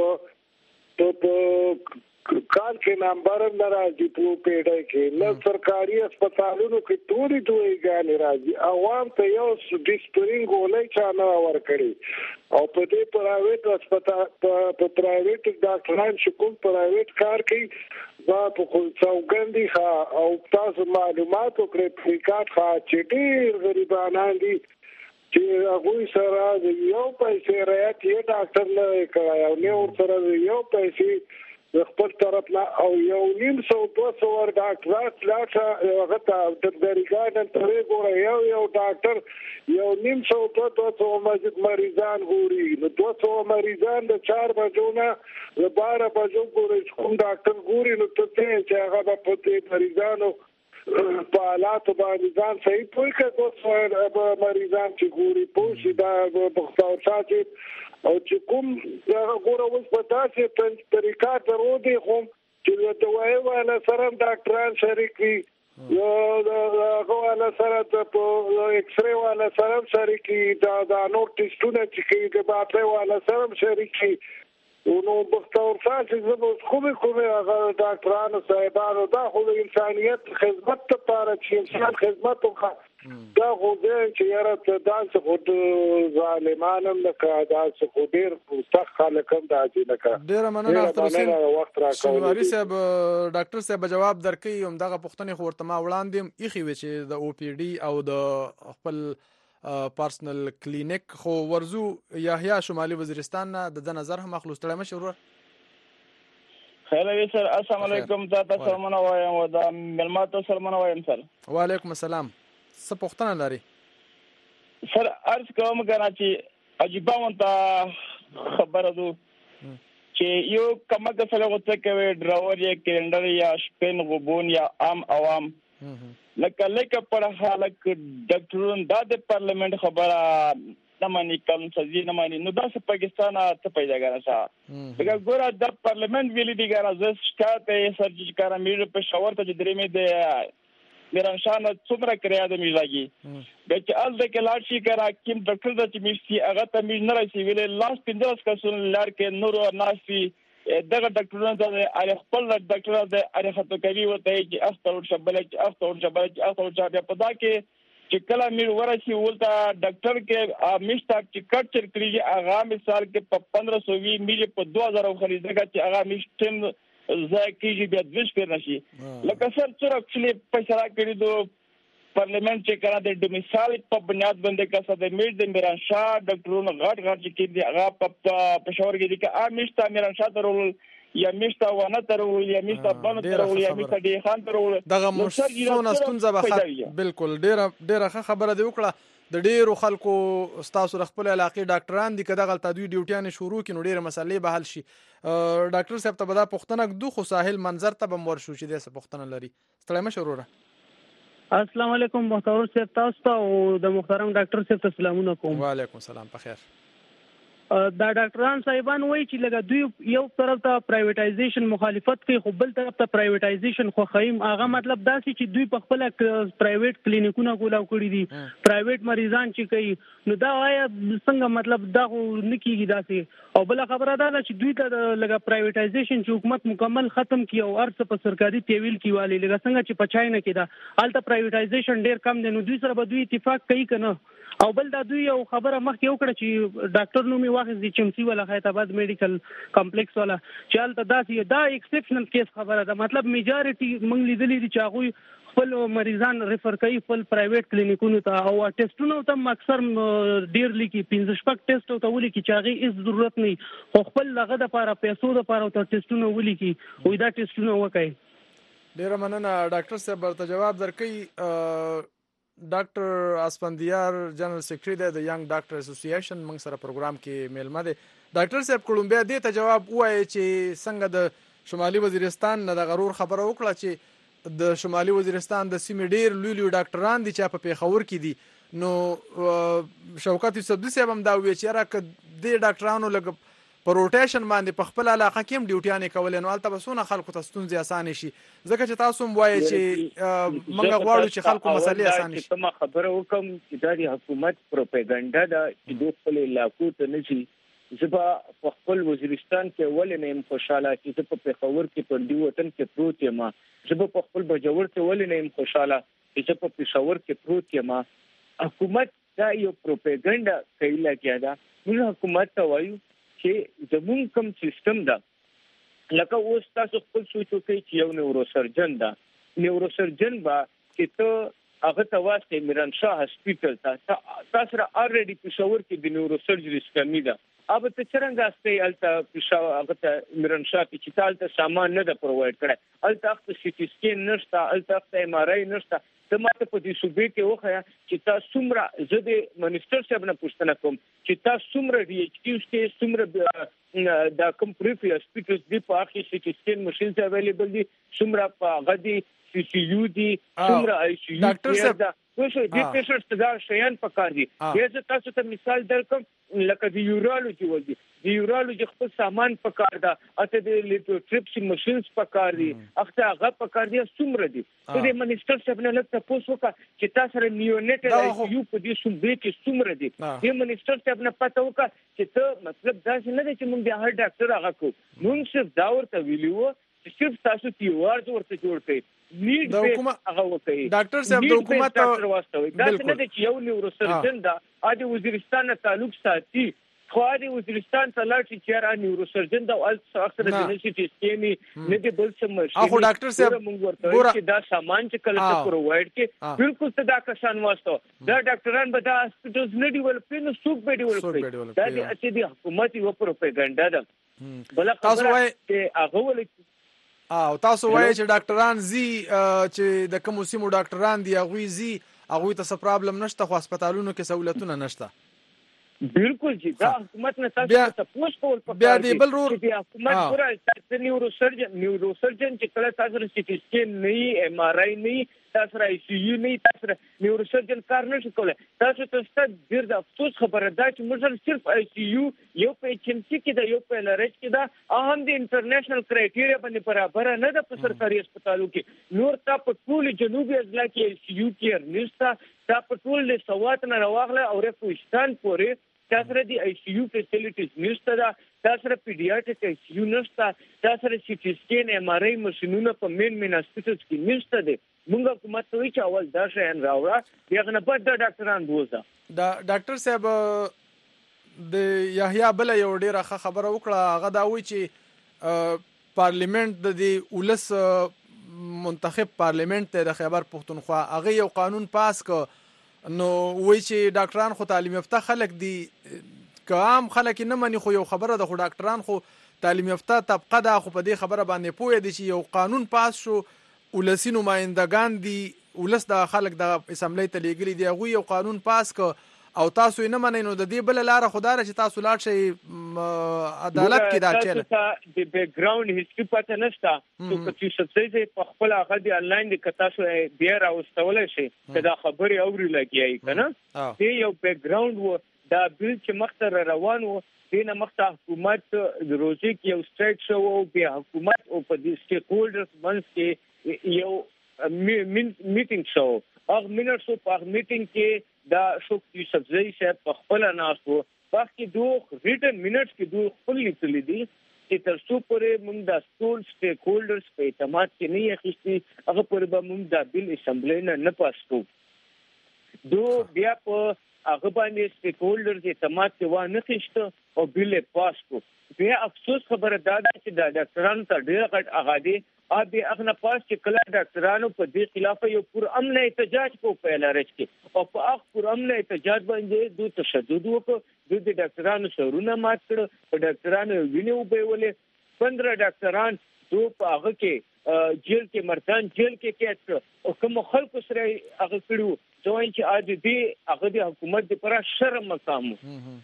په په کال کې نمبر نه راځي په پی ډي کې نو سرکاري هسپتالونو کې ټولې دوی غانې راځي عوام ته یو ډیسپرینګ ولې چا نه ورکړي او په دې پرایویټ هسپتال په پرایویټ ډاکټران چې کوم پرایویټ کار کوي دا په څوګندي ښه او تاسو معلومات وکړئ فریکات ښه چې ډېر غریبانان دي چې هغوی سره یو پیسې رعایت یې ډاکټر نه کړی او نه ورسره یو پیسې د خپل طرف نه او یو نیم سو دوه سوه ډاکټرات لاړه هغه ته د دریګاډن ترې ګوره یو یو ډاکټر یو نیم سو دوه دوه سوه مریضان ګوري نو دوه سوه مریضان د چار بجو نه د باره بجو ګوري کوم ډاکټر ګوري نو ته چې هغه به په دې مریضانو په حالاتو باندې ځان صحیح پوه کړه دوه سوه مریضان چې ګوري پوه شي دا بختور شاه چې او چې کوم ګوره اوس په داسې طریقه درو دی خو چې د دوایي والا سره ډاکټران شریک وي هغه والا سره په ایکس ری والا سره شریک وي دا د نور ټیسټونه چې کوي د باطرۍ والا سره شریک وي نو بختور شاه چې زموږ خوبې خوبې هغه ډاکټرانو صاحبانو دا خو د انسانیت خدمت لپاره چې انسان خدمت وکړي دا خو دې چې یاره ته داسې خو ظالمانم لکه داسې خو ډېر سخت خلک هم داسې لکه ډېره مننه اختر حسین وخت راکولی شینواري صاحب ډاکټر صاحب جواب درکوي همدغه پوښتنې خو ورته ما وړاندې هم ایښې وې چې د او پی ډي او د خپل پارسنل کلینیک خو ورزو یحیی شمالي وزیرستان نه د نظر هم اخلو ستړی مشه ورور خیال وی سر السلام علیکم تاسو سلام وایم او د ملماتو سلام وایم سر وعلیکم السلام څه پوښتنه لري سر عرض کوم کنه چې عجیبه مونته خبره دو چې یو کمک سره غوته کوي ډراور یا کلندر یا شپن غبون یا عام عوام لکه لکه پر حالک ډاکټرون د پارلیمنت خبره نمانی کم سزی نمانی نو دا څه پاکستان ته پیدا غواړي دا ګوره د پارلیمنت ویلي دی ګره ز شکایت یې سرجی کارا میر په شاور ته درې می د میرانشان څومره کریا د میلاږي د چې ال د کلاړ شي کرا کیم ډاکټر د چې میشتي هغه ته میز نه راشي ویلې لاس پندرس کسون لار کې نور ناشي دغه ډاکټرونو ته ال خپل ډاکټر د اره خطو کوي وته چې اختر شبل چې اختر شبل چې اختر شبل په دا کې چې کله میر ورشي ولته ډاکټر کې میشتا چې کټ چر کړی هغه مثال کې په پندرہ سو وی میل په دو هزار خریدګه چې هغه میشتم زکیږي بیا د وښ پر نشي لکه سر څور اکچولی فیصله کړی دو پارلیمنت چې کړه د ډومیسایل په بنیاد باندې کسه د میډ د میرانشاه ډاکټرونو غټ غټ چې کېدی هغه په پېښور کې دي چې ا میشتا میرانشاه درول یا میشتا ونه درول یا میشتا باندې درول یا میشتا دی خان درول دغه مشونه ستونزه به بالکل ډیره ډیره خبره دی وکړه د ډیرو خلکو ستاسو خپل علاقې ډاکټران دي کده غلطه دوی ډیوټیان شروع کینو ډیره مسلې به حل شي ډاکټر صاحب ته به دا پوښتنه دو خو ساحل منظر ته به مور شو چې داسه پوښتنه لري ستړی مشه وروره السلام علیکم محترم صاحب تاسو ته او د محترم ډاکټر صاحب ته سلامونه کوم وعلیکم السلام په خیر دا ډاکټران صاحبان وایي چې لکه دوی یو طرف ته پرایویټایزیشن مخالفت کوي خو بل طرف ته پرایویټایزیشن خو خیم هغه مطلب دا چې دوی په خپل پرایویټ کلینیکونه کولاو کړی دي پرایویټ مریضان چې کوي نو دا وايي څنګه مطلب دا نکیږي داسې او بل خبره دا چې دوی ته لکه پرایویټایزیشن چې حکومت مکمل ختم کړي او ارڅ په سرکاري تیویل کې والی لکه څنګه چې په چاینا کې دا الته پرایویټایزیشن ډیر کم دی نو دوی سره به دوی اتفاق کوي کنه او بل دا دوی یو خبره مخکې وکړه چې ډاکټر نومي واخیست د چمسي ولا خیرت آباد میډیکل کمپلیکس ولا چې هلته داسې دا ایکسپشنل کیس خبره ده مطلب میجارټي موږ لیدلي دي چې هغوی خپل مریضان ریفر کوي خپل پرایویټ کلینیکونو ته او ټیسټونو ته اکثر ډیر لیکي پنځه شپږ ټیسټ ته ولیکي چې هغې هېڅ ضرورت نه خو خپل هغه دپاره پیسو دپاره ورته ټیسټونه ولیکي وایي دا ټیسټونه وکړئ ډېره مننه ډاکټر صاحب ورته جواب درکوي ډاکټر اسفندیار جنرال سیکرټری دی د ینګ ډاکټر اسوسییشن موږ سره پروګرام کې میلمه دی ډاکټر صاحب کولمبیا دې ته جواب وایي چې څنګه د شمالي وزیرستان نه د غرور خبره وکړه چې د شمالي وزیرستان د سیمې ډېر لوی لوی ډاکټران دي چې په پیښور کې دي نو شوکت یوسفزي صاحب هم دا وایي چې یاره که دې ډاکټرانو لږ په روټیشن باندې په خپل علاقه کې هم ډیوټیانې کولې نو هلته به څونه خلکو ته ستونزې اسانې شي ځکه چې تاسو هم وایئ چې موږ غواړو چې خلکو مسلې اسانې شي کومه خبره وکړم چې دا د حکومت پروپاګاندا ده چې دوی خپل علاقو ته نه ځي زه به په خپل وزیرستان کې ولې نه یم خوشحاله چې زه په پېښور کې پر دې وطن کې پروت یم زه به په خپل بجور کې ولې نه یم خوشحاله چې زه په پېښور کې پروت یم حکومت دا یو پروپاګاندا کوي لګیا ده موږ حکومت ته وایو چې زمون کوم سیستم دا لکه اوس تاسو خپل سوچ وکړئ چې یو نیوروسرجن دا نیوروسرجن با چې ته هغه ته واسطه میرانشاه هسپیټل ته تاسو را الریډي پېښور کې د نیوروسرجري کمی ده اوب ته څنګه استه الته پېښور هغه ته میرانشاه کې چې تاسو سامان نه ده پرووايډ کړی الته خپل سی ټي سکین نشته الته خپل ایم ار آی نشته ته ماته په دې صوبې کې وخیا چې تاسو څومره زه د منیسټر صاحب نه پوښتنه کوم چې تاسو څومره ډي ایچ کیو کې څومره دا کوم پریفری هسپیټلز دی په اخی سی ټي سکین ماشینز اویلیبل دي څومره په غدي سی سی یو دی څومره آی سی یو ډاکټر صاحب وښه دې پیشنټ څنګه شیان پکار دي یزه تاسو ته مثال درکم لکه د یورولوژي ولدي د یورولوژي خپل سامان پکار ده اته د لیټوټریپسي ماشینز پکار دي اخته هغه پکار دي څومره دي د منیسټر صاحب نه لکه تاسو وکړه چې تاسو سره نیونیټل آی سی یو په دې صوبې کې څومره دي د منیسټر صاحب نه پته وکړه چې ته مطلب دا نه دی چې موږ د هر ډاکټر هغه کو موږ صرف دا ورته ویلو چې صرف تاسو تیوار ورته جوړ کړئ نیډ بیس هغه وکړي. ډاکټر صاحب د حکومت ډاکټر واستوي دا څنګه د یو نیوروسرجن دا د وزیرستان تعلق ساتي خو د وزیرستان ته لاړ چې چیرې نیوروسرجن دا اکثر د نشي سیستمي نه دی بل څه مرشي. اخو ډاکټر صاحب موږ ورته چې دا سامان چې کله ته پرووایډ کې بالکل ته دا کسان واسطو دا ډاکټران به دا هاسپټلز نه ډیولپ نو څوک به ډیولپ کړي دا د چې د حکومت یو پروپاګاندا ده. بل خبره چې هغه ولې او تاسو وایي چې ډاکټران زی چې د کوم سیمو ډاکټران دی هغه زی هغه ته څه پرابلم نشته خو هسپتالونو کې سہولتونه نشته. بالکل جی دا حکومت نه تاسو ته پوښتنه کول پکار بیا دی بل رور چې حکومت پورا د نیوروسرجن نیوروسرجن چې کله تاسو سی ټي سکین نه ایم آر آی نه تاسو آی سی یو نه تاسو نیوروسرجن کار نشي کولای. تاسو ته ست ډیر د افسوس خبره ده چې موږ صرف آی سی یو یو په چمچي کې د یو په لارج کې دا اهم د انټرنیشنل کرایټیریا باندې برابر نه ده په سرکاري هسپتالو کې. نور تا په ټول جنوبي اضلاع کې آی سی یو کې نشته تا په ټول له سوات نه راغله او رفوستان پورې تاسو د آی سی یو فیسیلیټیز نشته دا تاسو د پیډیاټریک آی سی یو نشته تاسو د سی ټي سکین ایم آر آی ماشينونه په مین مین هسپتالز کې نشته دي. موږ حکومت ته وی چې اول دا شی راوړه دغه نه بعد د ډاکټران بوزه. دا ډاکټر صاحب د یحیی بل یو ډیره خبره وکړه هغه دا وی چې پارلیمنت د دې ولس منتخب پارلیمنت د خیبر پختونخوا هغه یو قانون پاس ک نو وای چې ډاکټران خو تعلیم یافته خلک دي که عام خلک نه مني خو یو خبره ده خو ډاکټران خو تعلیم یافته طبقه ده خو په دې خبره باندې پوهه دي چې یو قانون پاس شو ولسی نمائندگان دي ولس د خلک د اسمبلی ته لیږلي دي هغه یو قانون پاس ک او تاسو نه منئ نو د دې بل لار خدای چې تاسو لاړ شي عدالت کې دا چل د بیک ګراوند هیستوري پته نشته نو چې څه په خپل هغه د انلاین د کتا شو بیا راوستول شي دا خبري اوري لګیای کنه دې یو بیک ګراوند و دا بل چې مختر روان و دینه مخته حکومت د روزي کې یو سټیټ شو او بیا حکومت او په دې سټیک هولډرز منځ کې یو میټینګ شو هغه منټس په هغه میټینګ کې دا شوکتی سبزی صاحب په خپل ناسو باقي دوه ریټن منټس کې دوه خپل لیکلي دي چې تر څو پورې موږ د ټول سټیک هولډرز په اعتماد کې نه اخیستي هغه پورې به موږ د بل اسمبلی نه نه پاس کوو. دوه بیا په هغه باندې سټیک هولډرز اعتماد کې و نه خېشته او بل پاس کوو. بیا افسوس خبره دا ده چې د ډاکټرانو ته ډېر غټ اغادي ابي اغنه پاس چې کله ډاکټرانو په دې خلاف یو پر امن احتجاج کو په لارښ کې او په هغه پر امن احتجاج باندې دوی تشدد وکړ دوی د ډاکټرانو شورونه مات کړ په ډاکټرانو ویني وبېولې پندرہ ډاکټران دوی په هغه کې جیل کې مرتان جیل کې کېټ او کوم خلکو سره هغه کړو ځوان چې اج دې هغه د حکومت لپاره شرم مقام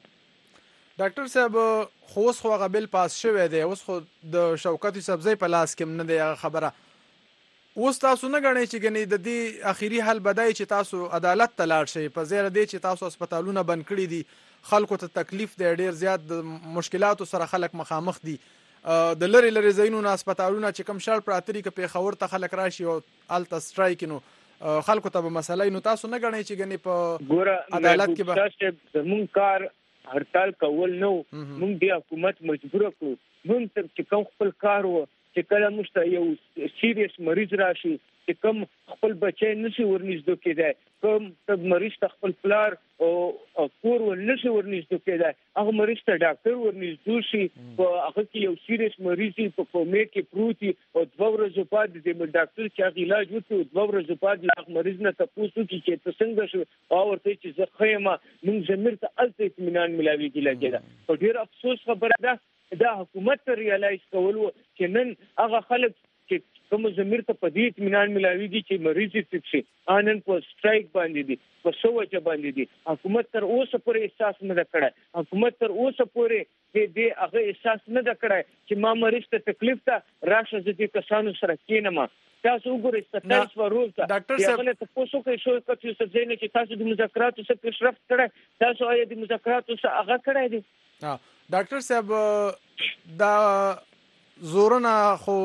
ډاکټر صاحب خو اوس خو غبل پاس شوی دی اوس خو د شوکت سبزی په لاس کې نه دی خبره اوس تاسو نه غنئ چې غني د دې اخیری حل بدای چې تاسو عدالت ته لاړ شئ په زیره دی چې تاسو هسپتالونه بند کړی دي خلکو ته تکلیف دی ډیر زیات د مشکلاتو سره خلک مخامخ دي د لری لری زینونو هسپتالونه چې کم شړ پراتری کې په خبر ته خلک راشي او الټا سټرایک نو خلکو ته به مسله نو تاسو نه غنئ چې غني په عدالت کې به زمون کار هړتال کول نو موږ د حکومت مجبور کړو موږ تر چې کوم خپل کار و چې کله موږ یو سیریس مریض راشي چې کوم خپل بچی نشي ورنږدې کېدای کوم تب مریض ته خپل پلار او کور ورنشي ورنږدې کېدای هغه مریض ته ډاکټر ورنږدې شي په هغه کې یو سیریس مریض په کومه کې پروتي او دوه ورځې بعد د ډاکټر چې علاج وکړي دوه ورځې بعد هغه مریض نه تاسو کې چې څنګه شو او ورته چې زه خیمه موږ زمير ته الته اطمینان ملاويږي لګیدا او ډیر افسوس خبره ده دا حکومت ریالایز کول چې نن هغه خلک چې کوم زمير ته په دې اطمینان ملاويږي چې مریض یې شي انن په سټرایک باندې دي په سوچ باندې دي حکومت تر اوسه پورې احساس نه کړی حکومت تر اوسه پورې دې دې هغه احساس نه کړی چې ما مریض ته تکلیف ته راشه دې کسانو سره کینم تاسو وګورئ ستاسو ورول ته ډاکټر صاحب له تاسو کې شو کچې څه ځینې چې تاسو د مذاکراتو څخه پیشرفت کړی تاسو آیا د مذاکراتو څخه هغه کړی دي ها ډاکټر صاحب دا زورنا خو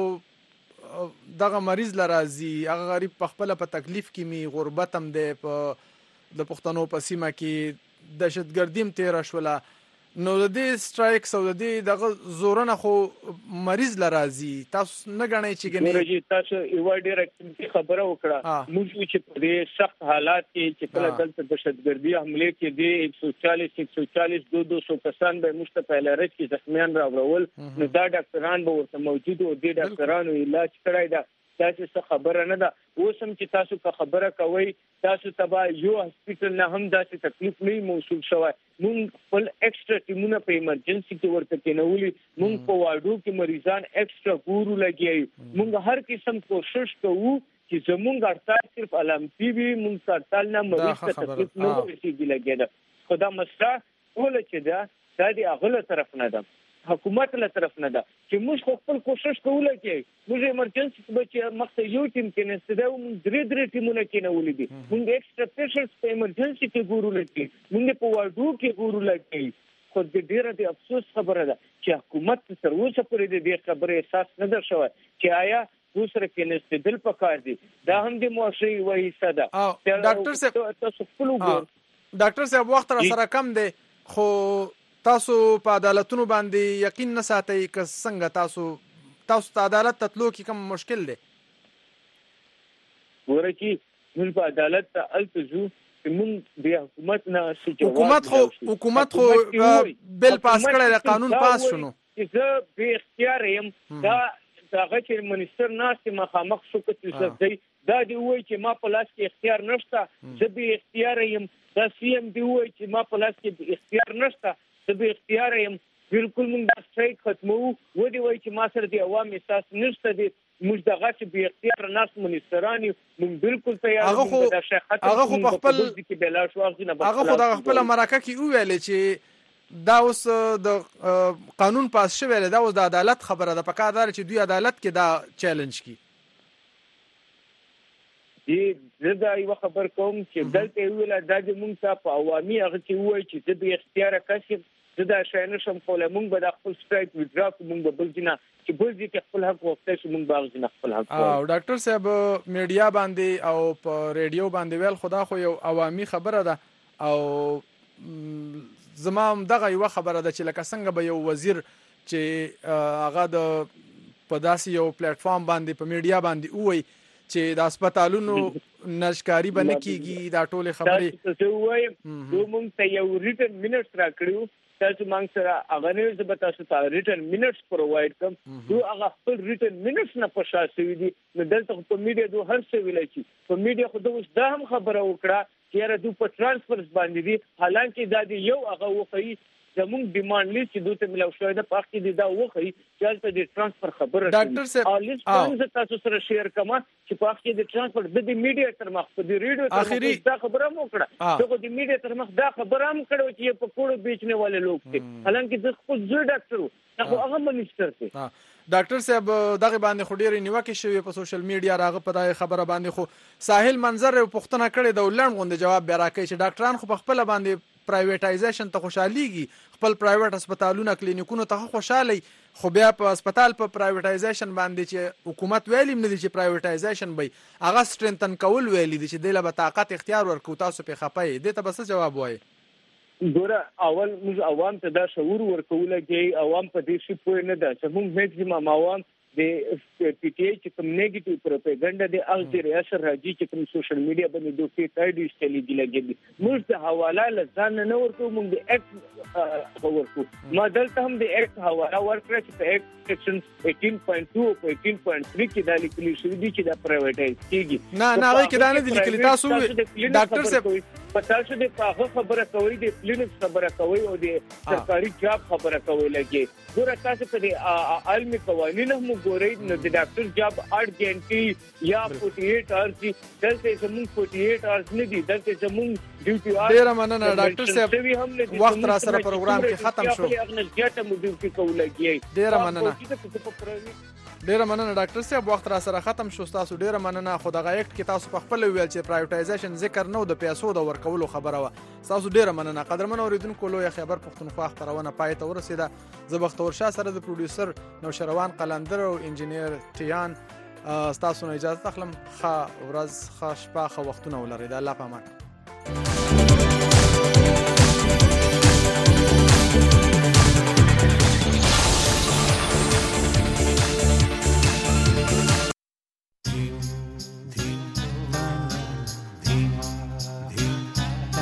دغه مریض لرازي هغه غریب په خپل په تکلیف کې می غربت هم ده په د پښتنو په سیمه کې دهشتګردیم تیر شوله نو د دې سټرایک او د دې دغه زورنه خو مریض لرازي تاسو نه غنئ چې ګنې تاسو یو ډایرکټ خبره وکړه موږ چې په دې سخت حالات کې چې کله دلته دهشتګردي حمله کې دي ایک سو چالیس ایک سو چالیس دو سو کسان به مشته په لارښت کې زخمیان راوړل نو دا ډاکټران به ورته موجود او دي ډاکټرانو علاج کړای دا تاسو څه خبره نه ده اوس هم چې تاسو کا خبره کوي تاسو تبا یو هسپټل نه هم داسې تکلیف نه موصول شوی مونږ خپل ایکسترا ټیمونه په ایمرجنسي کې ورته کېنولي مونږ په واډو کې مریضان ایکسترا ګورو لګي مونږ هر قسم کوشش کوو چې زمونږ اړتیا صرف علامتي وي مونږ اړتیا نه مریض ته تکلیف نه ورسیږي لګي دا خدا مسله ټول چې دا د دې اغله طرف نه ده حکومت له طرف نه ده چې موږ خپل کوشش کوو چې موږ ایمرجنسي کې چې مخته یو ټیم کې نستده موږ درې درې ټیمونه کې نه ولې دي موږ ایکسترا پیشنټس په ایمرجنسي کې ګورو لګي موږ په واډو کې ګورو لګي خو د ډیره د افسوس خبره ده چې حکومت تر اوسه پورې د دې خبرې احساس نه در شوی چې آیا دوسر کې نستدل پکار دي دا هم د معاشري وایي صدا ډاکټر صاحب تاسو خپل وګور ډاکټر صاحب وخت را سره کم دی خو تاسو په عدالتونو باندې یقین نه ساتئ که څنګه تاسو تاسو ته عدالت تطلو کې کوم مشکل دی ګوره چې موږ په عدالت ته التجو موږ د حکومت نه حکومت خو حکومت خو بل پاس کړی قانون پاس شونو چې زه به اختیار يم دا هغه چې منیستر ناست مخامخ شو کته دی دا دی وای چې ما په لاس کې اختیار نشته زه به اختیار يم دا سی ام دی وای چې ما په لاس کې اختیار نشته زه به اختیار یم بالکل موږ دا سټرایک ختمو و دی وای چې ما سره د عوام احساس نشته دی موږ دغه چې به اختیار ناس منیسترانی موږ بالکل تیار یو دا شیخ هغه خو خپل هغه خو د خپل مرکه کې ویل چې دا اوس د قانون پاس شوی دا اوس د عدالت خبره ده پکې دار چې دوی عدالت کې دا چیلنج کی دی زه یو خبر کوم چې دلته ویل دا د موږ ته په عوامي هغه کې وای چې د به اختیار کسب زه دا شاینه شم کوله موږ به د خپل سټرایک وډرا کوم به بل جنا چې بل دي چې خپل حق وخته چې موږ باغ جنا خپل حق او ډاکټر صاحب میډیا باندې او په ریډیو باندې ویل خدا خو یو عوامي خبره ده او زمام دغه یو خبره ده چې لکه څنګه به یو وزیر چې هغه د په داسې یو پلیټ فارم باندې په میډیا باندې وای چې د هسپتالونو نشکاری باندې کیږي دا ټول خبرې څه وایم دوه مونږ ته یو ریټن مینټس راکړو تاسو مونږ سره هغه نه زه به تاسو ته ریټن مینټس پروواید کوم دوه هغه خپل ریټن مینټس نه پښا شوی دي نو دلته په میډیا دوه هر څه ویل شي په میډیا خو دوه دا هم خبره وکړه چې را دوه په ترانسفرز باندې دي حالانکه دا دی یو هغه وخی زموږ ډیماند لیست چې دوی ته ملو شوی د پاک کې دا وخی چې تاسو د ترانسفر خبره ډاکټر صاحب لیست څنګه تاسو سره شیر کما چې پاک کې د ترانسفر د میډیا تر مخ په ریډیو تر مخ دا خبره مو کړه دغه د میډیا تر مخ دا خبره هم کړو چې په کوړو بیچنه والے لوک دي حالانکه د خپل ځو ډاکټر هغه هغه منیستر دی ډاکټر صاحب دغه باندې خو ډیره نیوکه شوی په سوشل میډیا راغه په دغه خبره باندې خو ساحل منظر پښتنه کړي د ولړم غونډه جواب به راکړي چې ډاکټران خو په خپل باندې پرایویټایزیشن ته خوشاليږي خپل پرایویټ هسپتالونه کلینیکونو ته خوشالي خو بیا په هسپتال په پرایویټایزیشن باندې چې حکومت ویلي نه دي چې پرایویټایزیشن به هغه سترنتن کول ویلي دي چې د له طاقت اختیار ورکو تاسو په خپای دي ته بس جواب وایي ګوره اول موږ عوام ته دا شعور ورکول کې عوام په دې شي پوه نه ده چې موږ میکسیمم عوام د پی ټی آی چې کوم نیگیټیو پروپاګاندا د اغزر اثر راځي چې کوم سوشل میډیا باندې دوی ټایډ استلی دي لګي موږ د حواله لزان نه ورکو موږ د اکټ ورکو ما دلته هم د اکټ حواله ورکړه چې په اکټ سیکشن eighteen point two او eighteen point three کې د لیکلي شوی دي چې د پرایویټایز کیږي نه نه هغه کې دا نه دي لیکلي تاسو ډاکټر صاحب په تاسو د هغه خبره کوي د کلینیک خبره کوي او د سرکاري جاب خبره کوي لګي ګوره تاسو په د عالمي قوانینو هم ګورئ نو د ډاکټر جاب اټ ګنټي یا forty-eight hours دي دلته زموږ forty-eight hours نه دي دلته زموږ ډیوټي آر ډیر مننه ډاکټر صاحب وخت را سره پروګرام کې ختم شو هغه ځاته مو ډیوټي کولای ډیر مننه ډیر مننه ډاکټر صاحب وخت را سره ختم شو تاسو ډیر مننه خو دغه اکټ کې تاسو په خپل ویل چې پرایویټایزیشن ذکر نه د پیسو د ورکولو خبره و تاسو ډیر مننه قدرمن اوریدونکو لوی خبر پښتونخوا خبرونه پای ته ورسیده زبختور شاه سره د پروډوسر نوشروان قلندر او انجینیر ټیان تاسو نه اجازه تخلم خا ورځ خا شپه خا وختونه ولري د الله په امان